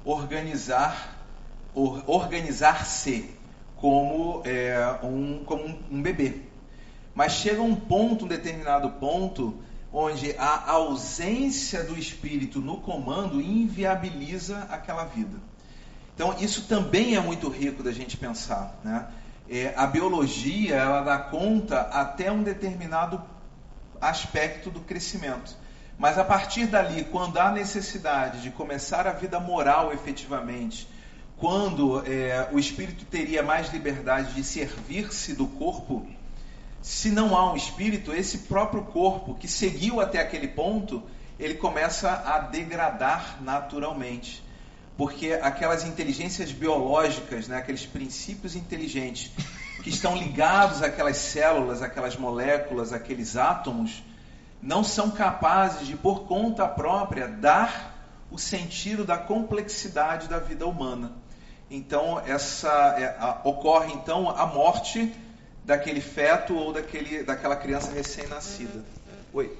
organizar-se como um bebê. Mas chega um determinado ponto, onde a ausência do espírito no comando inviabiliza aquela vida. Então, isso também é muito rico da gente pensar, né? A biologia, ela dá conta até um determinado aspecto do crescimento. Mas a partir dali, quando há necessidade de começar a vida moral efetivamente, quando o espírito teria mais liberdade de servir-se do corpo, se não há um espírito, esse próprio corpo que seguiu até aquele ponto, ele começa a degradar naturalmente. Porque aquelas inteligências biológicas, né, aqueles princípios inteligentes que estão ligados àquelas células, àquelas moléculas, àqueles átomos, não são capazes de, por conta própria, dar o sentido da complexidade da vida humana. Então, ocorre então a morte daquele feto ou daquela criança recém-nascida. Oi?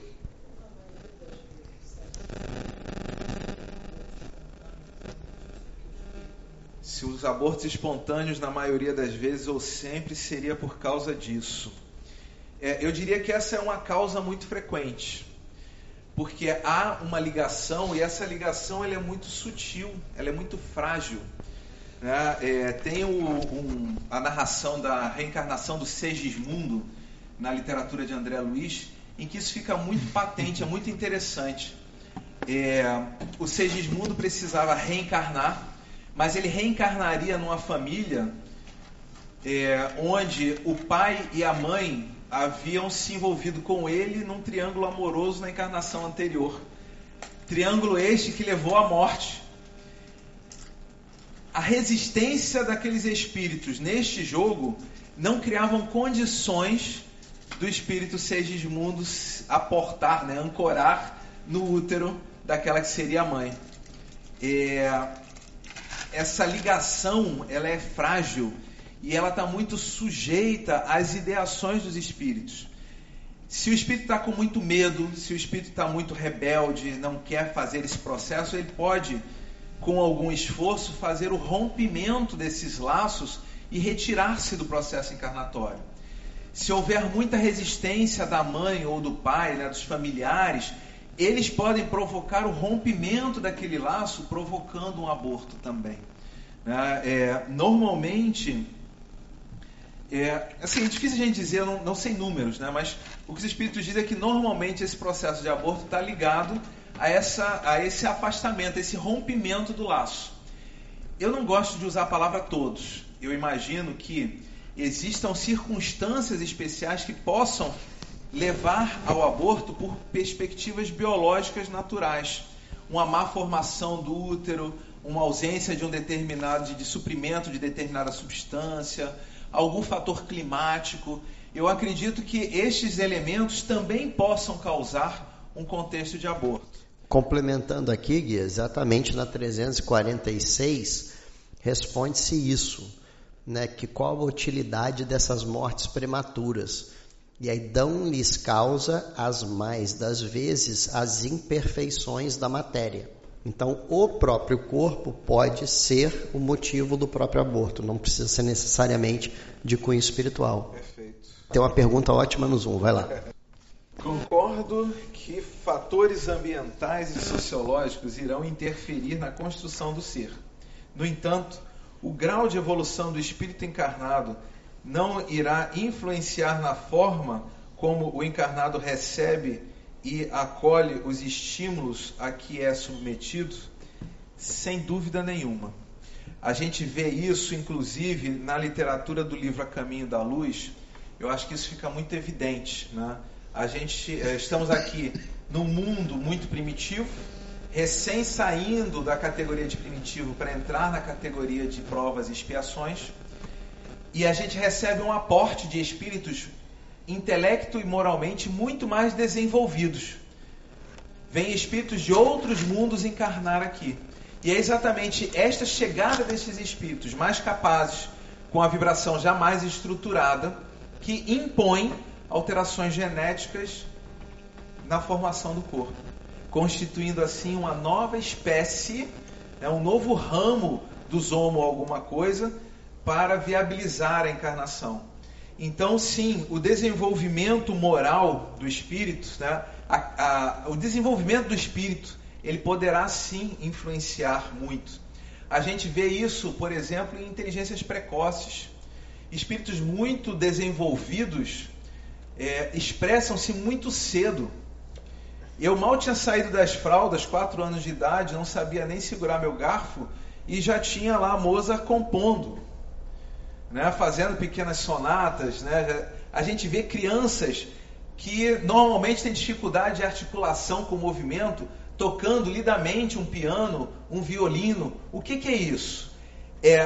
Se os abortos espontâneos, na maioria das vezes ou sempre, seria por causa disso. Eu diria que essa é uma causa muito frequente, porque há uma ligação, e essa ligação ela é muito sutil, ela é muito frágil. Tem a narração da reencarnação do Segismundo, na literatura de André Luiz, em que isso fica muito patente, é muito interessante. O Segismundo precisava reencarnar, mas ele reencarnaria numa família onde o pai e a mãe haviam se envolvido com ele num triângulo amoroso na encarnação anterior. Triângulo este que levou à morte. A resistência daqueles espíritos neste jogo não criavam condições do espírito Segismundo aportar, né, ancorar no útero daquela que seria a mãe. Essa ligação, ela é frágil e ela está muito sujeita às ideações dos espíritos. Se o espírito está com muito medo, se o espírito está muito rebelde, não quer fazer esse processo, ele pode, com algum esforço, fazer o rompimento desses laços e retirar-se do processo encarnatório. Se houver muita resistência da mãe ou do pai, né, dos familiares, eles podem provocar o rompimento daquele laço, provocando um aborto também. Normalmente, assim, é difícil a gente dizer, eu não sei números, né, mas o que os espíritos dizem é que normalmente esse processo de aborto está ligado a esse afastamento, a esse rompimento do laço. Eu não gosto de usar a palavra todos. Eu imagino que existam circunstâncias especiais que possam levar ao aborto por perspectivas biológicas naturais. Uma má formação do útero, uma ausência de de suprimento de determinada substância, algum fator climático. Eu acredito que estes elementos também possam causar um contexto de aborto. Complementando aqui, Gui, exatamente na 346, responde-se isso, né? Que qual a utilidade dessas mortes prematuras? E aí dão-lhes causa, as mais das vezes, as imperfeições da matéria. Então, o próprio corpo pode ser o motivo do próprio aborto, não precisa ser necessariamente de cunho espiritual. Perfeito. Tem uma pergunta ótima no Zoom, vai lá. Concordo que fatores ambientais e sociológicos irão interferir na construção do ser. No entanto, o grau de evolução do espírito encarnado não irá influenciar na forma como o encarnado recebe e acolhe os estímulos a que é submetido? Sem dúvida nenhuma. A gente vê isso, inclusive, na literatura do livro A Caminho da Luz. Eu acho que isso fica muito evidente, né? Estamos aqui num mundo muito primitivo, recém saindo da categoria de primitivo para entrar na categoria de provas e expiações, e a gente recebe um aporte de espíritos intelecto e moralmente muito mais desenvolvidos. Vêm espíritos de outros mundos encarnar aqui. E é exatamente esta chegada desses espíritos mais capazes, com a vibração já mais estruturada, que impõe alterações genéticas na formação do corpo, constituindo assim uma nova espécie, um novo ramo dos Homo alguma coisa, para viabilizar a encarnação. Então, sim, o desenvolvimento moral do espírito, né, o desenvolvimento do espírito, ele poderá sim influenciar muito. A gente vê isso, por exemplo, em inteligências precoces. Espíritos muito desenvolvidos expressam-se muito cedo. Eu mal tinha saído das fraldas, 4 anos de idade, não sabia nem segurar meu garfo, e já tinha lá a Mozart compondo, né, fazendo pequenas sonatas, né? A gente vê crianças que normalmente têm dificuldade de articulação com o movimento, tocando lindamente um piano, um violino. O que é isso? É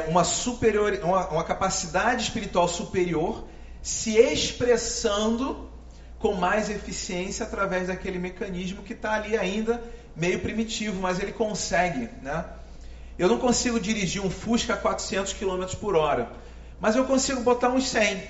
uma capacidade espiritual superior se expressando com mais eficiência através daquele mecanismo que está ali ainda meio primitivo, mas ele consegue, né? Eu não consigo dirigir um Fusca a 400 km por hora, mas eu consigo botar uns 100,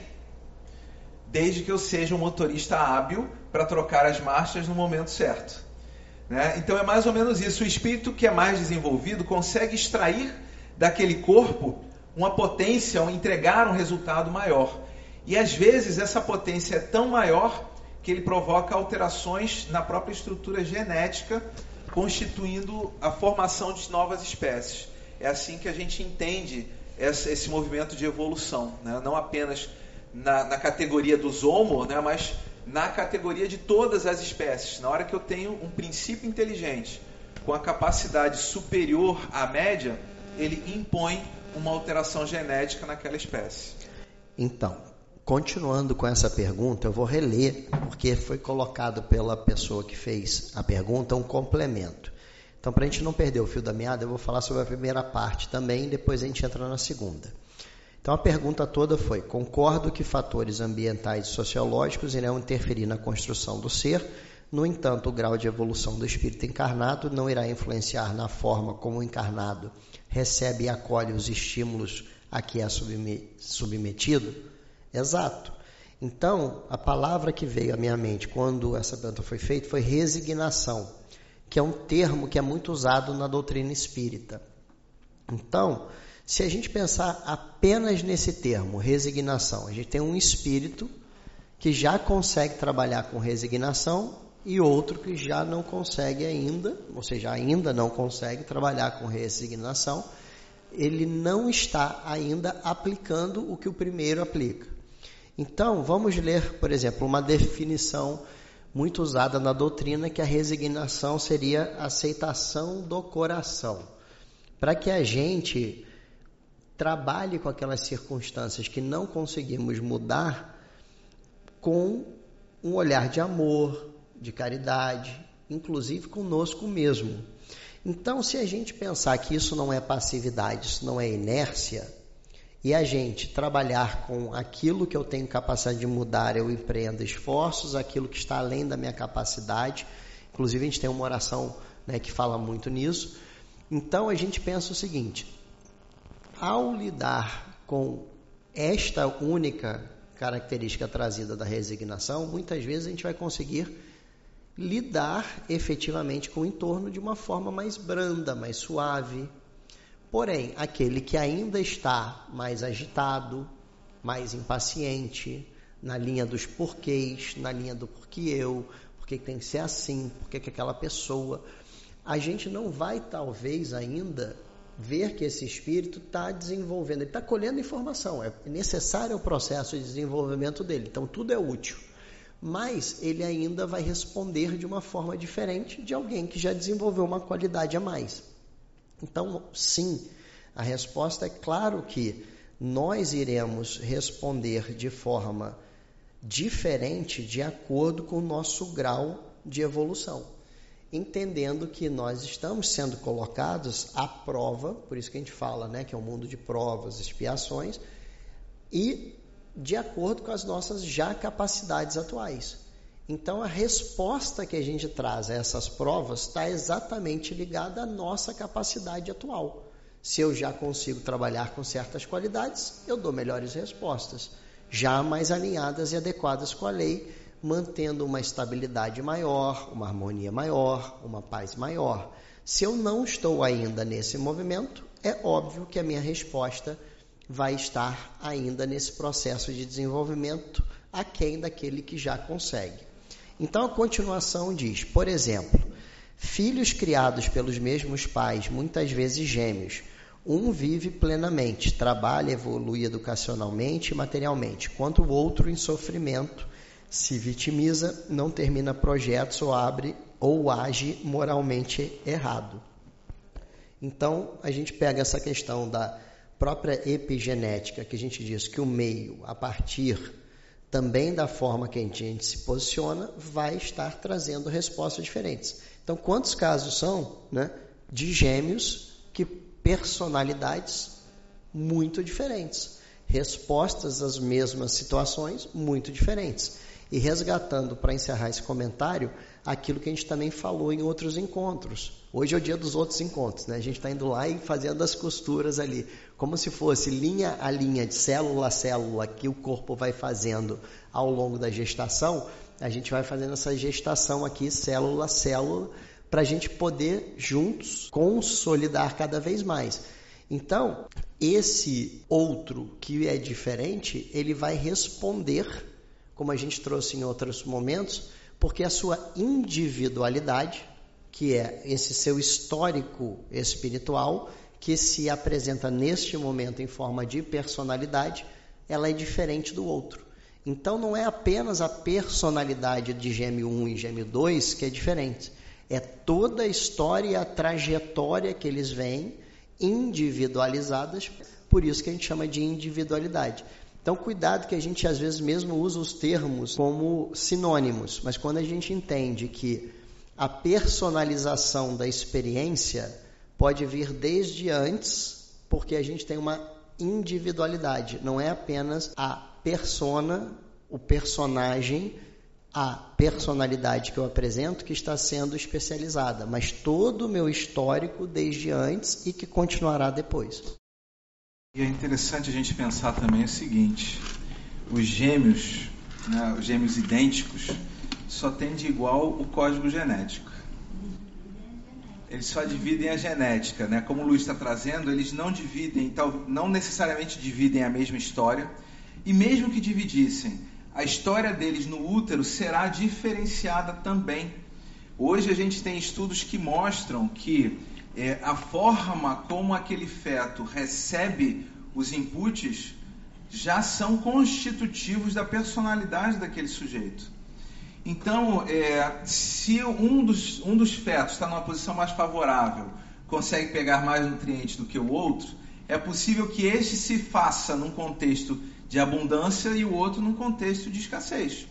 desde que eu seja um motorista hábil para trocar as marchas no momento certo, né? Então é mais ou menos isso. O espírito que é mais desenvolvido consegue extrair daquele corpo uma potência, entregar um resultado maior. E às vezes essa potência é tão maior que ele provoca alterações na própria estrutura genética, constituindo a formação de novas espécies. É assim que a gente entende esse movimento de evolução, né? Não apenas na categoria dos Homo, né? Mas na categoria de todas as espécies. Na hora que eu tenho um princípio inteligente com a capacidade superior à média, ele impõe uma alteração genética naquela espécie. Então, continuando com essa pergunta, eu vou reler, porque foi colocado pela pessoa que fez a pergunta um complemento. Então, para a gente não perder o fio da meada, eu vou falar sobre a primeira parte também, depois a gente entra na segunda. Então, a pergunta toda foi: concordo que fatores ambientais e sociológicos irão interferir na construção do ser, no entanto, o grau de evolução do espírito encarnado não irá influenciar na forma como o encarnado recebe e acolhe os estímulos a que é submetido? Exato. Então, a palavra que veio à minha mente quando essa pergunta foi feita foi resignação, que é um termo que é muito usado na doutrina espírita. Então, se a gente pensar apenas nesse termo, resignação, a gente tem um espírito que já consegue trabalhar com resignação e outro que já não consegue ainda, ou seja, ainda não consegue trabalhar com resignação. Ele não está ainda aplicando o que o primeiro aplica. Então, vamos ler, por exemplo, uma definição muito usada na doutrina, que a resignação seria a aceitação do coração. Para que a gente trabalhe com aquelas circunstâncias que não conseguimos mudar com um olhar de amor, de caridade, inclusive conosco mesmo. Então, se a gente pensar que isso não é passividade, isso não é inércia, e a gente trabalhar com aquilo que eu tenho capacidade de mudar, eu empreendo esforços, aquilo que está além da minha capacidade. Inclusive, a gente tem uma oração né, que fala muito nisso. Então a gente pensa o seguinte: ao lidar com esta única característica trazida da resignação, muitas vezes a gente vai conseguir lidar efetivamente com o entorno de uma forma mais branda, mais suave. Porém, aquele que ainda está mais agitado, mais impaciente, na linha dos porquês, na linha do porque tem que ser assim, porque que aquela pessoa, a gente não vai talvez ainda ver que esse espírito está desenvolvendo, ele está colhendo informação, é necessário o processo de desenvolvimento dele, então tudo é útil, mas ele ainda vai responder de uma forma diferente de alguém que já desenvolveu uma qualidade a mais. Então, sim, a resposta é claro que nós iremos responder de forma diferente de acordo com o nosso grau de evolução, entendendo que nós estamos sendo colocados à prova, por isso que a gente fala, né, que é um mundo de provas, expiações, e de acordo com as nossas já capacidades atuais. Então, a resposta que a gente traz a essas provas está exatamente ligada à nossa capacidade atual. Se eu já consigo trabalhar com certas qualidades, eu dou melhores respostas, já mais alinhadas e adequadas com a lei, mantendo uma estabilidade maior, uma harmonia maior, uma paz maior. Se eu não estou ainda nesse movimento, é óbvio que a minha resposta vai estar ainda nesse processo de desenvolvimento aquém daquele que já consegue. Então a continuação diz, por exemplo, filhos criados pelos mesmos pais, muitas vezes gêmeos, um vive plenamente, trabalha, evolui educacionalmente e materialmente, enquanto o outro em sofrimento se vitimiza, não termina projetos ou age moralmente errado. Então a gente pega essa questão da própria epigenética, que a gente diz que o meio, a partir também da forma que a gente se posiciona, vai estar trazendo respostas diferentes. Então, quantos casos são, né, de gêmeos que personalidades muito diferentes, respostas às mesmas situações muito diferentes. E resgatando, para encerrar esse comentário, aquilo que a gente também falou em outros encontros. Hoje é o dia dos outros encontros, né? A gente está indo lá e fazendo as costuras ali, como se fosse linha a linha, de célula a célula, que o corpo vai fazendo ao longo da gestação. A gente vai fazendo essa gestação aqui, célula a célula, para a gente poder juntos consolidar cada vez mais. Então, esse outro que é diferente, ele vai responder, como a gente trouxe em outros momentos, porque a sua individualidade, que é esse seu histórico espiritual, que se apresenta neste momento em forma de personalidade, ela é diferente do outro. Então não é apenas a personalidade de Gêmeo 1 e Gêmeo 2 que é diferente, é toda a história e a trajetória que eles vêm individualizadas, por isso que a gente chama de individualidade. Então, cuidado que a gente às vezes mesmo usa os termos como sinônimos, mas quando a gente entende que a personalização da experiência pode vir desde antes, porque a gente tem uma individualidade, não é apenas a persona, o personagem, a personalidade que eu apresento que está sendo especializada, mas todo o meu histórico desde antes e que continuará depois. E é interessante a gente pensar também o seguinte, os gêmeos, né, os gêmeos idênticos, só têm de igual o código genético. Eles só dividem a genética, né? Como o Luiz está trazendo, eles não dividem, não necessariamente dividem a mesma história, e mesmo que dividissem, a história deles no útero será diferenciada também. Hoje a gente tem estudos que mostram que a forma como aquele feto recebe os inputs já são constitutivos da personalidade daquele sujeito. Então, se um dos fetos está numa posição mais favorável, consegue pegar mais nutrientes do que o outro, é possível que este se faça num contexto de abundância e o outro num contexto de escassez.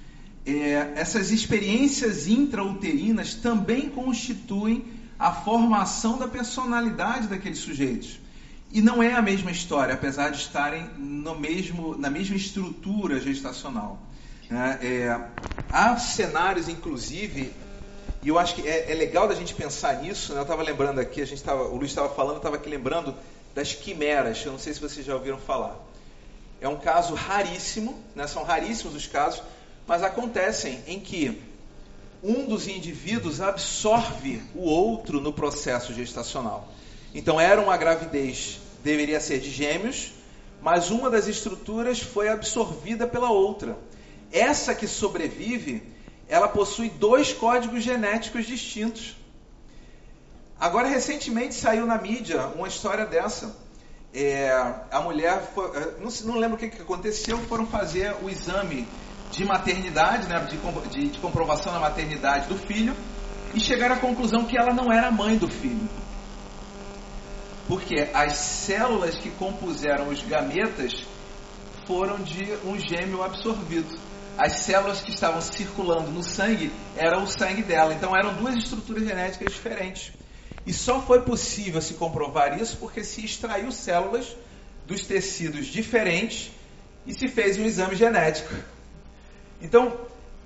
Essas experiências intrauterinas também constituem a formação da personalidade daqueles sujeitos. E não é a mesma história, apesar de estarem na mesma estrutura gestacional. Há cenários, inclusive, E eu acho que é legal da gente pensar nisso, né? Eu estava lembrando aqui, o Luiz estava falando, eu estava aqui lembrando das quimeras. Eu não sei se vocês já ouviram falar. É um caso raríssimo, né? São raríssimos os casos, mas acontecem em que um dos indivíduos absorve o outro no processo gestacional. Então era uma gravidez, deveria ser de gêmeos, mas uma das estruturas foi absorvida pela outra. Essa que sobrevive, ela possui 2 códigos genéticos distintos. Agora, recentemente saiu na mídia uma história dessa. A mulher, não lembro o que aconteceu, foram fazer o exame de maternidade, né, de comprovação da maternidade do filho, e chegaram à conclusão que ela não era a mãe do filho. Porque as células que compuseram os gametas foram de um gêmeo absorvido. As células que estavam circulando no sangue eram o sangue dela. Então eram 2 estruturas genéticas diferentes. E só foi possível se comprovar isso porque se extraiu células dos tecidos diferentes e se fez um exame genético. Então,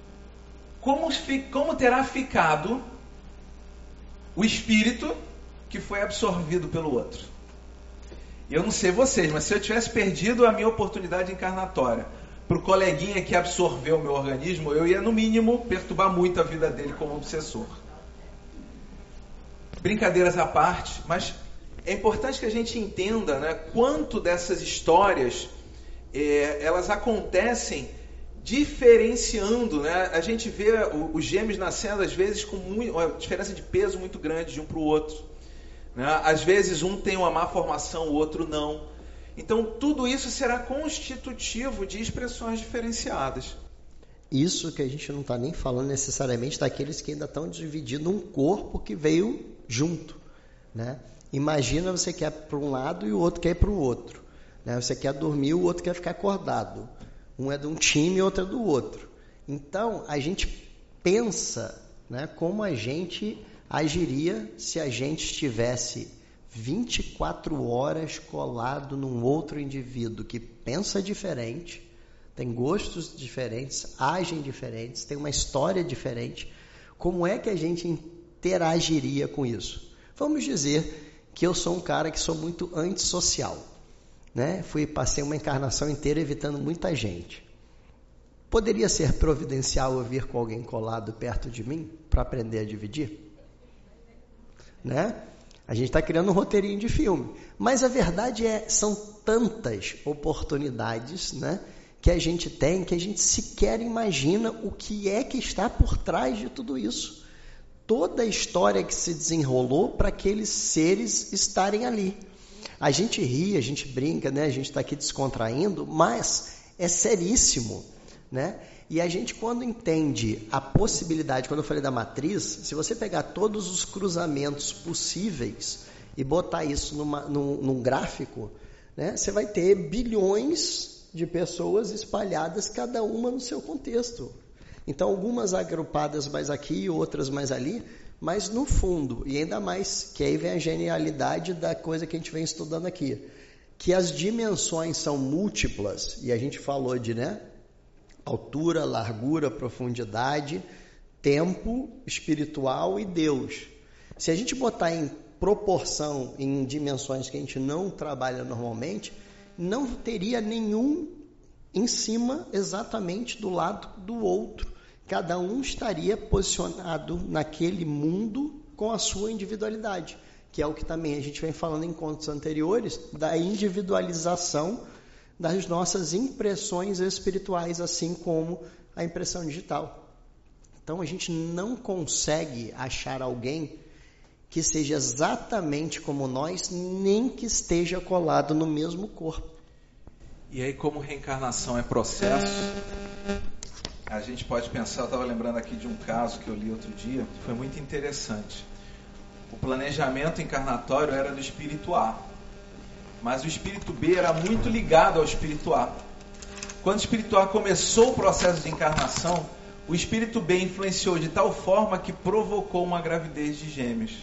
como terá ficado o espírito que foi absorvido pelo outro? Eu não sei vocês, mas se eu tivesse perdido a minha oportunidade encarnatória para o coleguinha que absorveu o meu organismo, eu ia, no mínimo, perturbar muito a vida dele como obsessor. Brincadeiras à parte, mas é importante que a gente entenda, né, quanto dessas histórias elas acontecem diferenciando, né? A gente vê os gêmeos nascendo, às vezes, com uma diferença de peso muito grande de um para o outro. Né? Às vezes, um tem uma má formação, o outro não. Então, tudo isso será constitutivo de expressões diferenciadas. Isso que a gente não está nem falando necessariamente daqueles que ainda estão dividindo um corpo que veio junto. Né? Imagina, você quer para um lado e o outro quer ir para o outro. Né? Você quer dormir, o outro quer ficar acordado. Um é de um time e outro é do outro. Então, a gente pensa, né, como a gente agiria se a gente estivesse 24 horas colado num outro indivíduo que pensa diferente, tem gostos diferentes, agem diferentes, tem uma história diferente. Como é que a gente interagiria com isso? Vamos dizer que eu sou um cara que sou muito antissocial. Né? Passei uma encarnação inteira evitando muita gente. Poderia ser providencial eu vir com alguém colado perto de mim para aprender a dividir? Né? A gente está criando um roteirinho de filme. Mas a verdade são tantas oportunidades, né, que a gente tem, que a gente sequer imagina o que é que está por trás de tudo isso. Toda a história que se desenrolou para aqueles seres estarem ali. A gente ri, a gente brinca, né? A gente está aqui descontraindo, mas é seríssimo, né? E a gente, quando entende a possibilidade, quando eu falei da matriz, se você pegar todos os cruzamentos possíveis e botar isso num gráfico, né? Você vai ter bilhões de pessoas espalhadas, cada uma no seu contexto. Então, algumas agrupadas mais aqui, outras mais ali, mas no fundo, e ainda mais, que aí vem a genialidade da coisa que a gente vem estudando aqui, que as dimensões são múltiplas, e a gente falou de, né, altura, largura, profundidade, tempo espiritual e Deus. Se a gente botar em proporção, em dimensões que a gente não trabalha normalmente, não teria nenhum em cima exatamente do lado do outro. Cada um estaria posicionado naquele mundo com a sua individualidade, que é o que também a gente vem falando em encontros anteriores, da individualização das nossas impressões espirituais, assim como a impressão digital. Então, a gente não consegue achar alguém que seja exatamente como nós, nem que esteja colado no mesmo corpo. E aí, como reencarnação é processo, a gente pode pensar, eu estava lembrando aqui de um caso que eu li outro dia, que foi muito interessante. O planejamento encarnatório era do espírito A, mas o espírito B era muito ligado ao espírito A. Quando o espírito A começou o processo de encarnação, o espírito B influenciou de tal forma que provocou uma gravidez de gêmeos.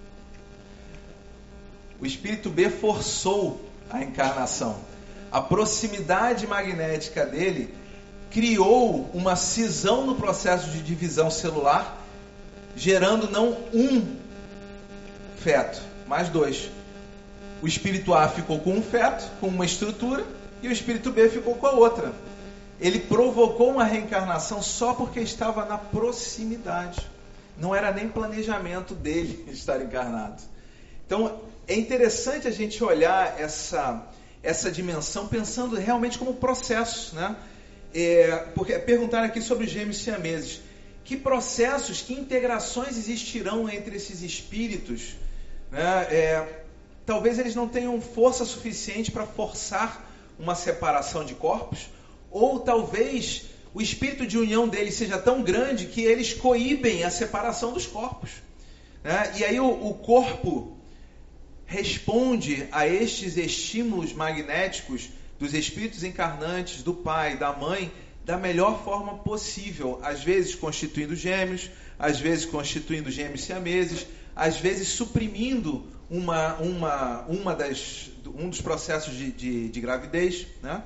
O espírito B forçou a encarnação. A proximidade magnética dele criou uma cisão no processo de divisão celular gerando não um feto, mas 2. O espírito A ficou com um feto, com uma estrutura, e o espírito B ficou com a outra. Ele provocou uma reencarnação só porque estava na proximidade. Não era nem planejamento dele estar encarnado. Então, é interessante a gente olhar essa dimensão pensando realmente como processo, né? Porque perguntaram aqui sobre os gêmeos siameses. Que processos, que integrações existirão entre esses espíritos, né? Talvez eles não tenham força suficiente para forçar uma separação de corpos, ou talvez o espírito de união deles seja tão grande que eles coíbem a separação dos corpos, né? E aí o corpo responde a estes estímulos magnéticos dos espíritos encarnantes, do pai, da mãe, da melhor forma possível, às vezes constituindo gêmeos, às vezes constituindo gêmeos siameses, às vezes suprimindo um dos processos de gravidez, né?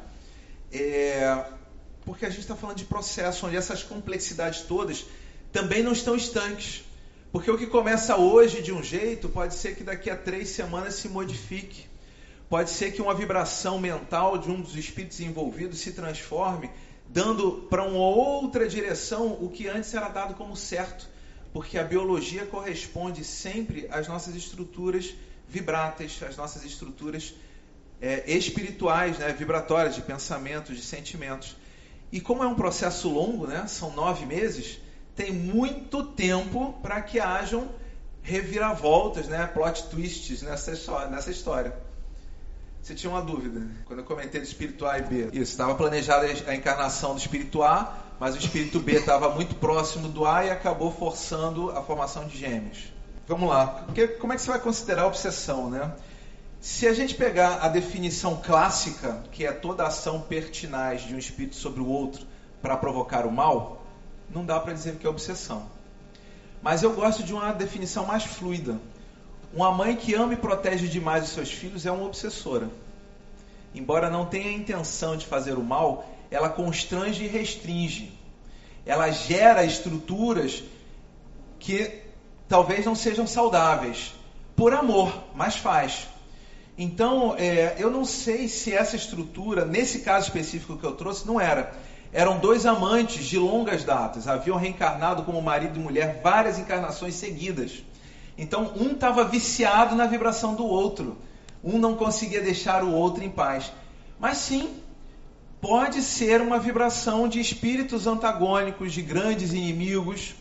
Porque a gente está falando de processo onde essas complexidades todas também não estão estanques. Porque o que começa hoje de um jeito, pode ser que daqui a 3 semanas se modifique. Pode ser que uma vibração mental de um dos espíritos envolvidos se transforme, dando para uma outra direção o que antes era dado como certo. Porque a biologia corresponde sempre às nossas estruturas vibráteis, às nossas estruturas espirituais, né, vibratórias, de pensamentos, de sentimentos. E como é um processo longo, né, são 9 meses, tem muito tempo para que hajam reviravoltas, né, plot twists nessa história. Você tinha uma dúvida quando eu comentei do espírito A e B. Isso, estava planejada a encarnação do espírito A, mas o espírito B estava muito próximo do A e acabou forçando a formação de gêmeos. Vamos lá, porque como é que você vai considerar a obsessão, né? Se a gente pegar a definição clássica, que é toda ação pertinaz de um espírito sobre o outro para provocar o mal, não dá para dizer que é obsessão. Mas eu gosto de uma definição mais fluida. Uma mãe que ama e protege demais os seus filhos é uma obsessora. Embora não tenha a intenção de fazer o mal, ela constrange e restringe. Ela gera estruturas que talvez não sejam saudáveis, por amor, mas faz. Então, eu não sei se essa estrutura, nesse caso específico que eu trouxe, não era. Eram 2 amantes de longas datas, haviam reencarnado como marido e mulher várias encarnações seguidas. Então, um estava viciado na vibração do outro. Um não conseguia deixar o outro em paz. Mas sim, pode ser uma vibração de espíritos antagônicos, de grandes inimigos,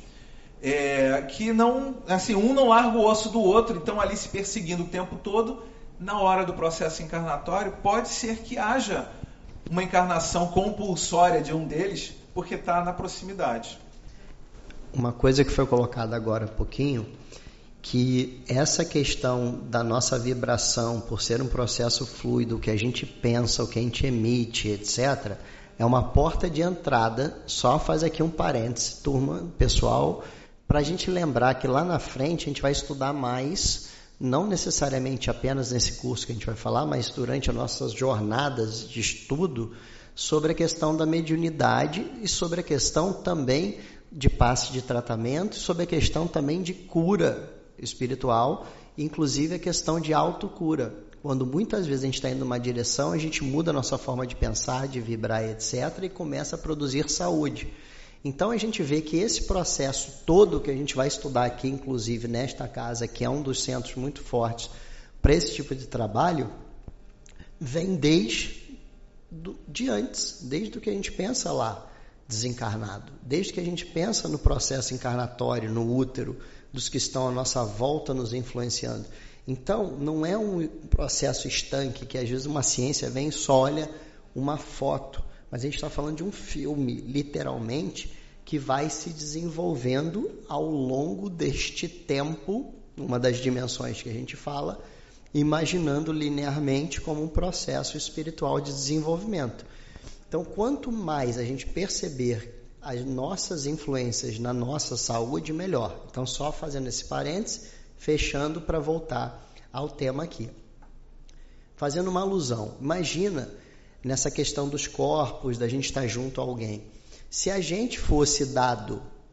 que não, assim, um não larga o osso do outro, então ali se perseguindo o tempo todo. Na hora do processo encarnatório, pode ser que haja uma encarnação compulsória de um deles, porque está na proximidade. Uma coisa que foi colocada agora há pouquinho, que essa questão da nossa vibração, por ser um processo fluido, o que a gente pensa, o que a gente emite, etc., é uma porta de entrada. Só faz aqui um parêntese, turma, pessoal, para a gente lembrar que lá na frente a gente vai estudar mais, não necessariamente apenas nesse curso que a gente vai falar, mas durante as nossas jornadas de estudo, sobre a questão da mediunidade e sobre a questão também de passe de tratamento, sobre a questão também de cura espiritual, inclusive a questão de autocura. Quando muitas vezes a gente está indo numa direção, a gente muda a nossa forma de pensar, de vibrar, etc., e começa a produzir saúde. Então a gente vê que esse processo todo que a gente vai estudar aqui, inclusive nesta casa, que é um dos centros muito fortes para esse tipo de trabalho, vem desde antes, desde o que a gente pensa lá desencarnado, desde que a gente pensa no processo encarnatório, no útero, dos que estão à nossa volta nos influenciando. Então, não é um processo estanque que às vezes uma ciência vem e só olha uma foto, mas a gente está falando de um filme, literalmente, que vai se desenvolvendo ao longo deste tempo, uma das dimensões que a gente fala, imaginando linearmente como um processo espiritual de desenvolvimento. Então, quanto mais a gente perceber as nossas influências na nossa saúde, melhor. Então, só fazendo esse parênteses, fechando para voltar ao tema aqui. Fazendo uma alusão, imagina nessa questão dos corpos, da gente estar junto a alguém. Se a gente fosse dado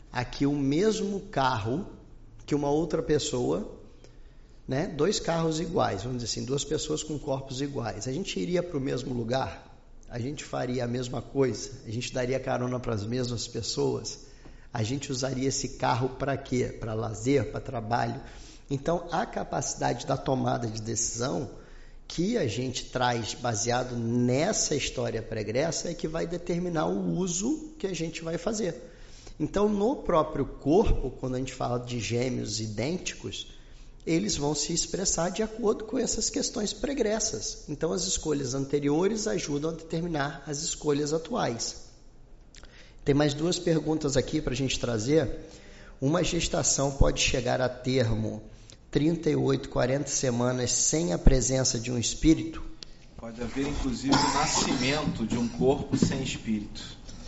aqui o mesmo carro que uma outra pessoa, né? 2 carros iguais, vamos dizer assim, 2 pessoas com corpos iguais. A gente iria para o mesmo lugar? A gente faria a mesma coisa? A gente daria carona para as mesmas pessoas? A gente usaria esse carro para quê? Para lazer, para trabalho? Então, a capacidade da tomada de decisão que a gente traz baseado nessa história pregressa é que vai determinar o uso que a gente vai fazer. Então, no próprio corpo, quando a gente fala de gêmeos idênticos, eles vão se expressar de acordo com essas questões pregressas. Então, as escolhas anteriores ajudam a determinar as escolhas atuais. Tem mais 2 perguntas aqui para a gente trazer. Uma gestação pode chegar a termo 38, 40 semanas sem a presença de um espírito? Pode haver, inclusive, o nascimento de um corpo sem espírito.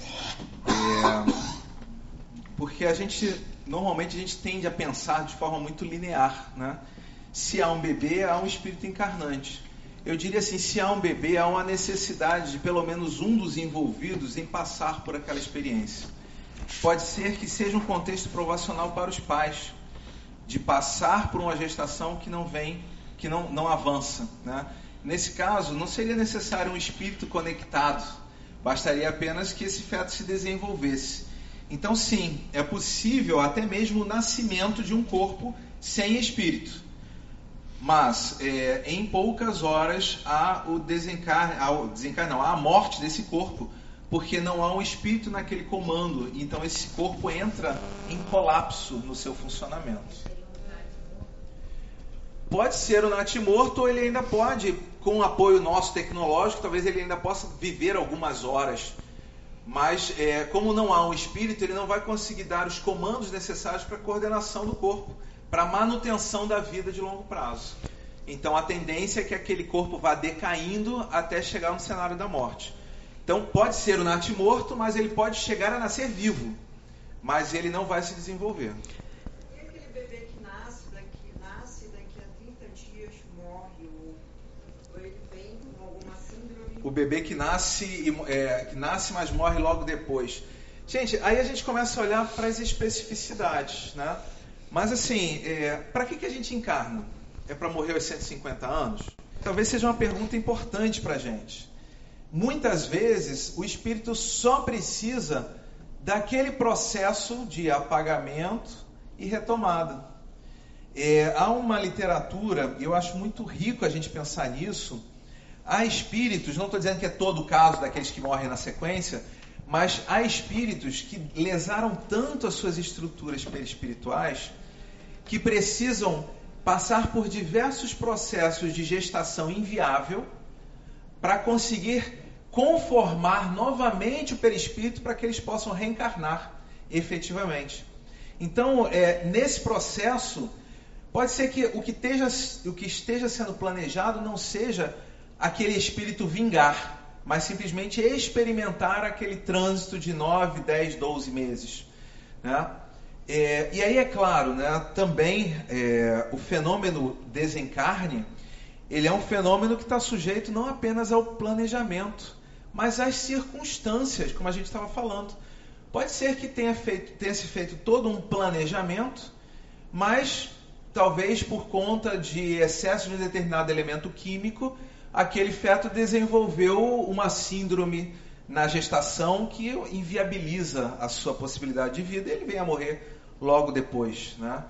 Porque normalmente a gente tende a pensar de forma muito linear, né? Se há um bebê, há um espírito encarnante. Eu diria assim, se há um bebê, há uma necessidade de pelo menos um dos envolvidos em passar por aquela experiência. Pode ser que seja um contexto provacional para os pais, de passar por uma gestação que não vem, que não avança, né? Nesse caso, não seria necessário um espírito conectado, bastaria apenas que esse feto se desenvolvesse. Então, sim, é possível até mesmo o nascimento de um corpo sem espírito. Mas, em poucas horas, há a morte desse corpo, porque não há um espírito naquele comando. Então, esse corpo entra em colapso no seu funcionamento. Pode ser o natimorto, ou ele ainda pode, com o apoio nosso tecnológico, talvez ele ainda possa viver algumas horas. Mas, como não há um espírito, ele não vai conseguir dar os comandos necessários para a coordenação do corpo, para a manutenção da vida de longo prazo. Então, a tendência é que aquele corpo vá decaindo até chegar no cenário da morte. Então, pode ser o natimorto, mas ele pode chegar a nascer vivo, mas ele não vai se desenvolver. E aquele bebê que nasce daqui a 30 dias, morre, ou ele vem com alguma síndrome? O bebê que nasce, mas morre logo depois. Gente, aí a gente começa a olhar para as especificidades, né? Mas assim, para que a gente encarna? É para morrer aos 150 anos? Talvez seja uma pergunta importante para a gente. Muitas vezes, o espírito só precisa daquele processo de apagamento e retomada. Há uma literatura, e eu acho muito rico a gente pensar nisso. Há espíritos, não estou dizendo que é todo o caso daqueles que morrem na sequência, mas há espíritos que lesaram tanto as suas estruturas perispirituais que precisam passar por diversos processos de gestação inviável para conseguir conformar novamente o perispírito para que eles possam reencarnar efetivamente. Então, nesse processo, pode ser que o que esteja sendo planejado não seja aquele espírito vingar, mas simplesmente experimentar aquele trânsito de 9, 10, 12 meses. Né? E aí, é claro, né, também o fenômeno desencarne, ele é um fenômeno que está sujeito não apenas ao planejamento, mas às circunstâncias, como a gente estava falando. Pode ser que tenha se feito todo um planejamento, mas talvez por conta de excesso de um determinado elemento químico, aquele feto desenvolveu uma síndrome na gestação que inviabiliza a sua possibilidade de vida e ele vem a morrer logo depois. Né?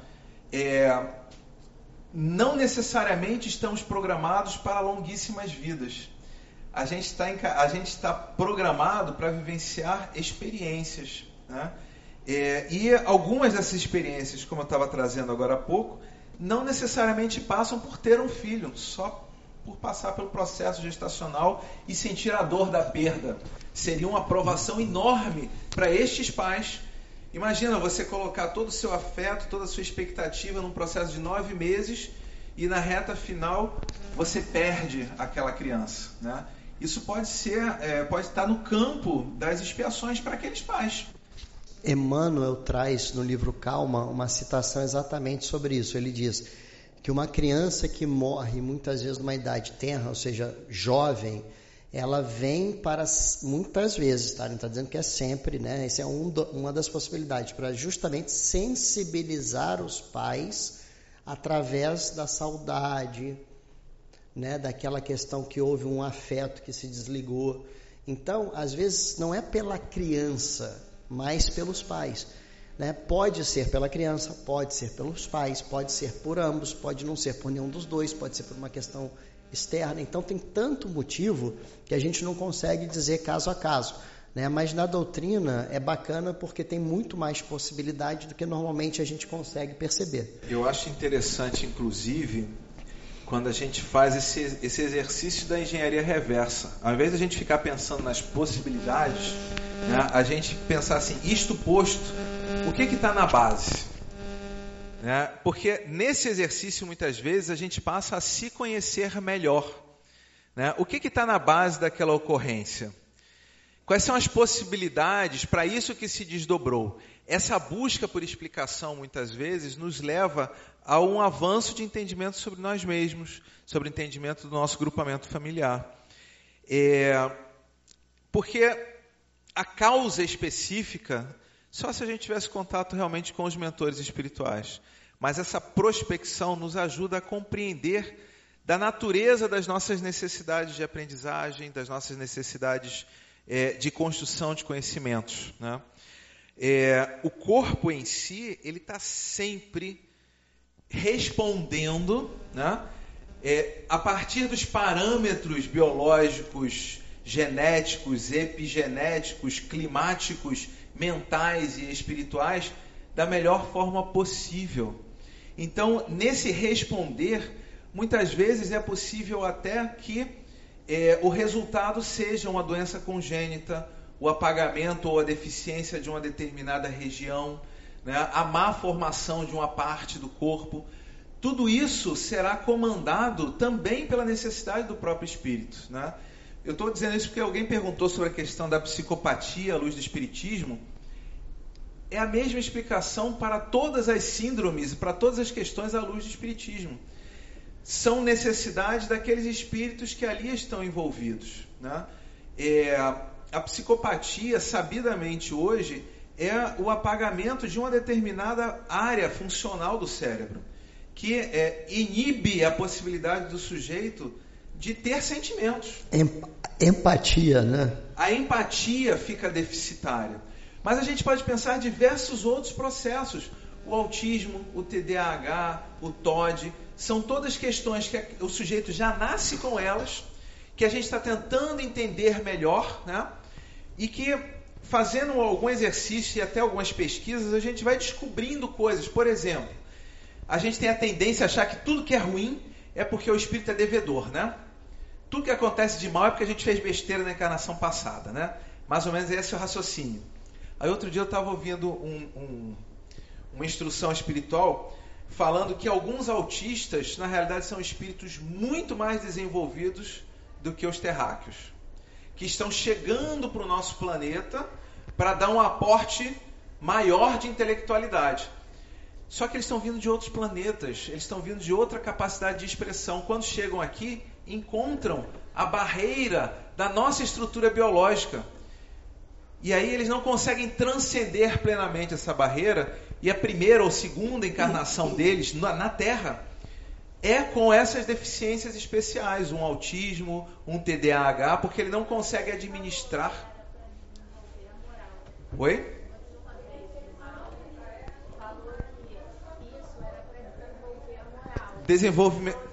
Não necessariamente estamos programados para longuíssimas vidas. A gente está programado para vivenciar experiências. Né? E algumas dessas experiências, como eu estava trazendo agora há pouco, não necessariamente passam por ter um filho, só por passar pelo processo gestacional e sentir a dor da perda. Seria uma provação enorme para estes pais. Imagina você colocar todo o seu afeto, toda a sua expectativa num processo de 9 meses e na reta final você perde aquela criança. Né? Isso pode estar no campo das expiações para aqueles pais. Emmanuel traz no livro Calma uma citação exatamente sobre isso. Ele diz que uma criança que morre muitas vezes numa idade tenra, ou seja, jovem, ela vem para, muitas vezes, tá? Não está dizendo que é sempre, né? Essa é uma das possibilidades, para justamente sensibilizar os pais através da saudade, né? Daquela questão que houve um afeto que se desligou. Então, às vezes, não é pela criança, mas pelos pais, né? Pode ser pela criança, pode ser pelos pais, pode ser por ambos, pode não ser por nenhum dos dois, pode ser por uma questão externa. Então tem tanto motivo que a gente não consegue dizer caso a caso, né? Mas na doutrina é bacana porque tem muito mais possibilidade do que normalmente a gente consegue perceber. Eu acho interessante, inclusive, quando a gente faz esse exercício da engenharia reversa. Ao invés de a gente ficar pensando nas possibilidades, né, a gente pensar assim, isto posto, o que está na base? Né? Porque nesse exercício, muitas vezes, a gente passa a se conhecer melhor. Né? O que está na base daquela ocorrência? Quais são as possibilidades para isso que se desdobrou? Essa busca por explicação, muitas vezes, nos leva a um avanço de entendimento sobre nós mesmos, sobre o entendimento do nosso grupamento familiar. Porque a causa específica, só se a gente tivesse contato realmente com os mentores espirituais. Mas essa prospecção nos ajuda a compreender da natureza das nossas necessidades de aprendizagem, das nossas necessidades de construção de conhecimentos. Né? O corpo em si, ele está sempre respondendo, né? A partir dos parâmetros biológicos, genéticos, epigenéticos, climáticos, mentais e espirituais, da melhor forma possível. Então, nesse responder, muitas vezes é possível até que o resultado seja uma doença congênita, o apagamento ou a deficiência de uma determinada região, né, a má formação de uma parte do corpo. Tudo isso será comandado também pela necessidade do próprio espírito. Né? Eu estou dizendo isso porque alguém perguntou sobre a questão da psicopatia à luz do espiritismo. É a mesma explicação para todas as síndromes, para todas as questões à luz do espiritismo. São necessidades daqueles espíritos que ali estão envolvidos. Né? A psicopatia, sabidamente hoje, é o apagamento de uma determinada área funcional do cérebro, que inibe a possibilidade do sujeito de ter sentimentos. Empatia, né? A empatia fica deficitária. Mas a gente pode pensar em diversos outros processos. O autismo, o TDAH, o TOD, são todas questões que o sujeito já nasce com elas, que a gente está tentando entender melhor, né? E que, fazendo algum exercício e até algumas pesquisas, a gente vai descobrindo coisas. Por exemplo, a gente tem a tendência a achar que tudo que é ruim é porque o espírito é devedor, né? Tudo que acontece de mal é porque a gente fez besteira na encarnação passada, né? Mais ou menos esse é o raciocínio. Aí outro dia eu estava ouvindo uma instrução espiritual falando que alguns autistas, na realidade, são espíritos muito mais desenvolvidos do que os terráqueos, que estão chegando para o nosso planeta para dar um aporte maior de intelectualidade. Só que eles estão vindo de outros planetas, eles estão vindo de outra capacidade de expressão. Quando chegam aqui, encontram a barreira da nossa estrutura biológica. E aí eles não conseguem transcender plenamente essa barreira, e a primeira ou segunda encarnação deles na Terra é com essas deficiências especiais, um autismo, um TDAH, porque ele não consegue administrar. Oi? Desenvolvimento.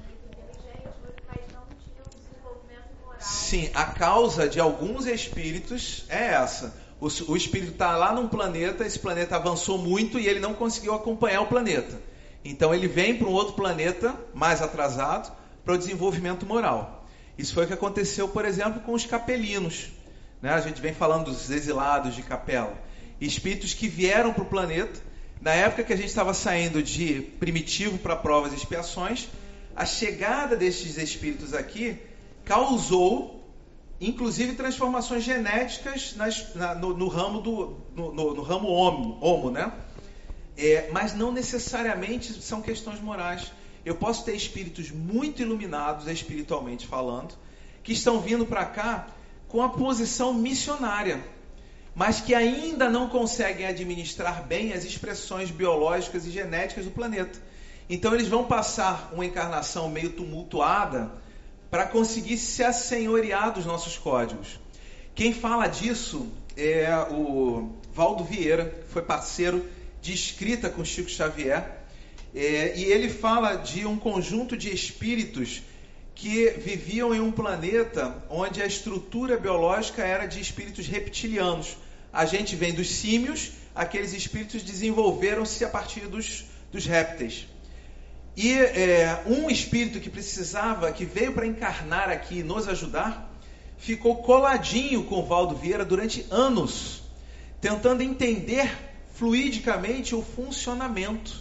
Sim, a causa de alguns espíritos é essa. O espírito está lá num planeta, esse planeta avançou muito e ele não conseguiu acompanhar o planeta. Então ele vem para um outro planeta, mais atrasado, para o desenvolvimento moral. Isso foi o que aconteceu, por exemplo, com os capelinos. Né? A gente vem falando dos exilados de Capela. Espíritos que vieram para o planeta, na época que a gente estava saindo de primitivo para provas e expiações, a chegada destes espíritos aqui causou, inclusive, transformações genéticas no ramo homo, né? Mas não necessariamente são questões morais. Eu posso ter espíritos muito iluminados, espiritualmente falando, que estão vindo para cá com a posição missionária, mas que ainda não conseguem administrar bem as expressões biológicas e genéticas do planeta. Então eles vão passar uma encarnação meio tumultuada para conseguir se assenhorear dos nossos códigos. Quem fala disso é o Valdo Vieira, que foi parceiro de escrita com Chico Xavier, e ele fala de um conjunto de espíritos que viviam em um planeta onde a estrutura biológica era de espíritos reptilianos. A gente vem dos símios, aqueles espíritos desenvolveram-se a partir dos répteis. E um espírito que veio para encarnar aqui e nos ajudar, ficou coladinho com o Valdo Vieira durante anos, tentando entender fluidicamente o funcionamento.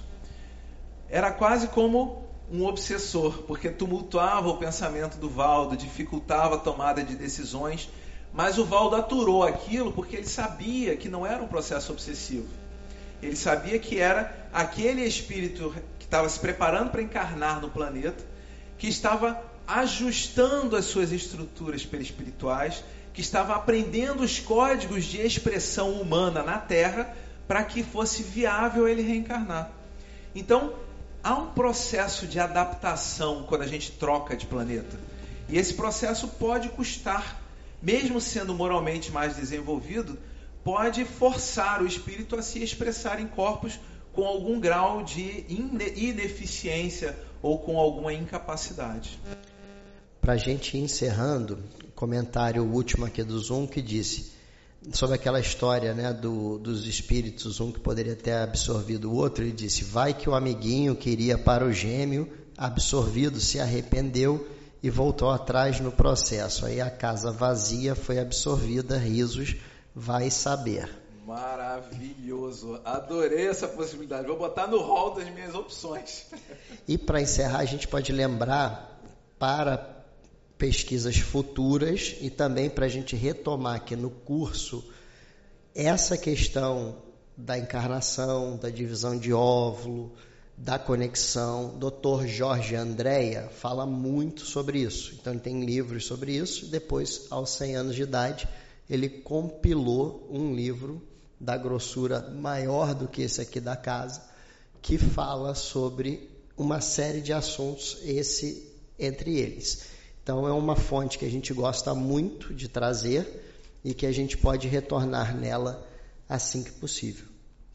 Era quase como um obsessor, porque tumultuava o pensamento do Valdo, dificultava a tomada de decisões, mas o Valdo aturou aquilo porque ele sabia que não era um processo obsessivo. Ele sabia que era aquele espírito que estava se preparando para encarnar no planeta, que estava ajustando as suas estruturas perispirituais, que estava aprendendo os códigos de expressão humana na Terra para que fosse viável ele reencarnar. Então, há um processo de adaptação quando a gente troca de planeta. E esse processo pode custar, mesmo sendo moralmente mais desenvolvido, pode forçar o espírito a se expressar em corpos com algum grau de ineficiência ou com alguma incapacidade. Para a gente ir encerrando, comentário último aqui do Zoom que disse sobre aquela história, né, dos espíritos, um que poderia ter absorvido o outro. Ele disse: vai que o amiguinho que iria para o gêmeo absorvido se arrependeu e voltou atrás no processo. Aí a casa vazia foi absorvida, risos, vai saber. Maravilhoso, adorei essa possibilidade, vou botar no hall das minhas opções. E para encerrar, a gente pode lembrar para pesquisas futuras e também para a gente retomar aqui no curso essa questão da encarnação, da divisão de óvulo, da conexão. Dr. Jorge Andréa fala muito sobre isso, então ele tem livros sobre isso. Depois, aos 100 anos de idade, ele compilou um livro da grossura maior do que esse aqui da casa, que fala sobre uma série de assuntos, esse entre eles. Então é uma fonte que a gente gosta muito de trazer e que a gente pode retornar nela assim que possível.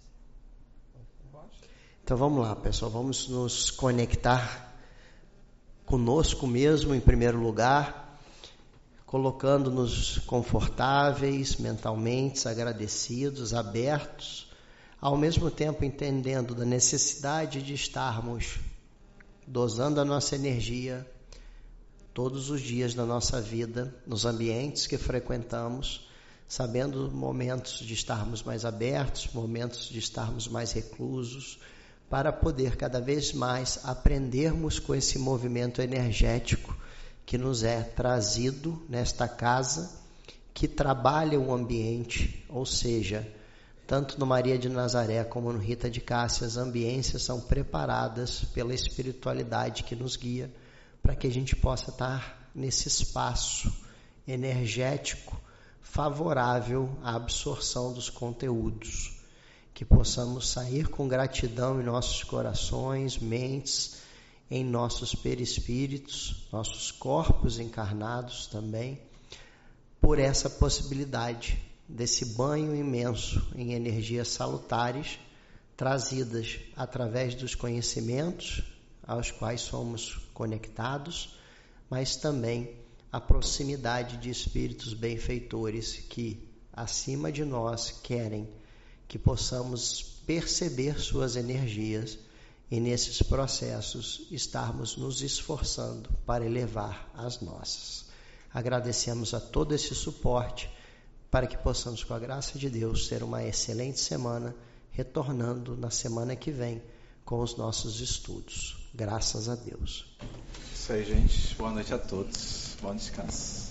Então vamos lá, pessoal, vamos nos conectar conosco mesmo em primeiro lugar, colocando-nos confortáveis, mentalmente agradecidos, abertos, ao mesmo tempo entendendo da necessidade de estarmos dosando a nossa energia todos os dias da nossa vida, nos ambientes que frequentamos, sabendo momentos de estarmos mais abertos, momentos de estarmos mais reclusos, para poder cada vez mais aprendermos com esse movimento energético que nos é trazido nesta casa, que trabalha o ambiente, ou seja, tanto no Maria de Nazaré como no Rita de Cássia, as ambiências são preparadas pela espiritualidade que nos guia, para que a gente possa estar nesse espaço energético favorável à absorção dos conteúdos, que possamos sair com gratidão em nossos corações, mentes, em nossos perispíritos, nossos corpos encarnados também, por essa possibilidade desse banho imenso em energias salutares, trazidas através dos conhecimentos aos quais somos conectados, mas também a proximidade de espíritos benfeitores que, acima de nós, querem que possamos perceber suas energias e, nesses processos, estarmos nos esforçando para elevar as nossas. Agradecemos a todo esse suporte para que possamos, com a graça de Deus, ter uma excelente semana, retornando na semana que vem com os nossos estudos. Graças a Deus. Isso aí, gente. Boa noite a todos. Bom descanso.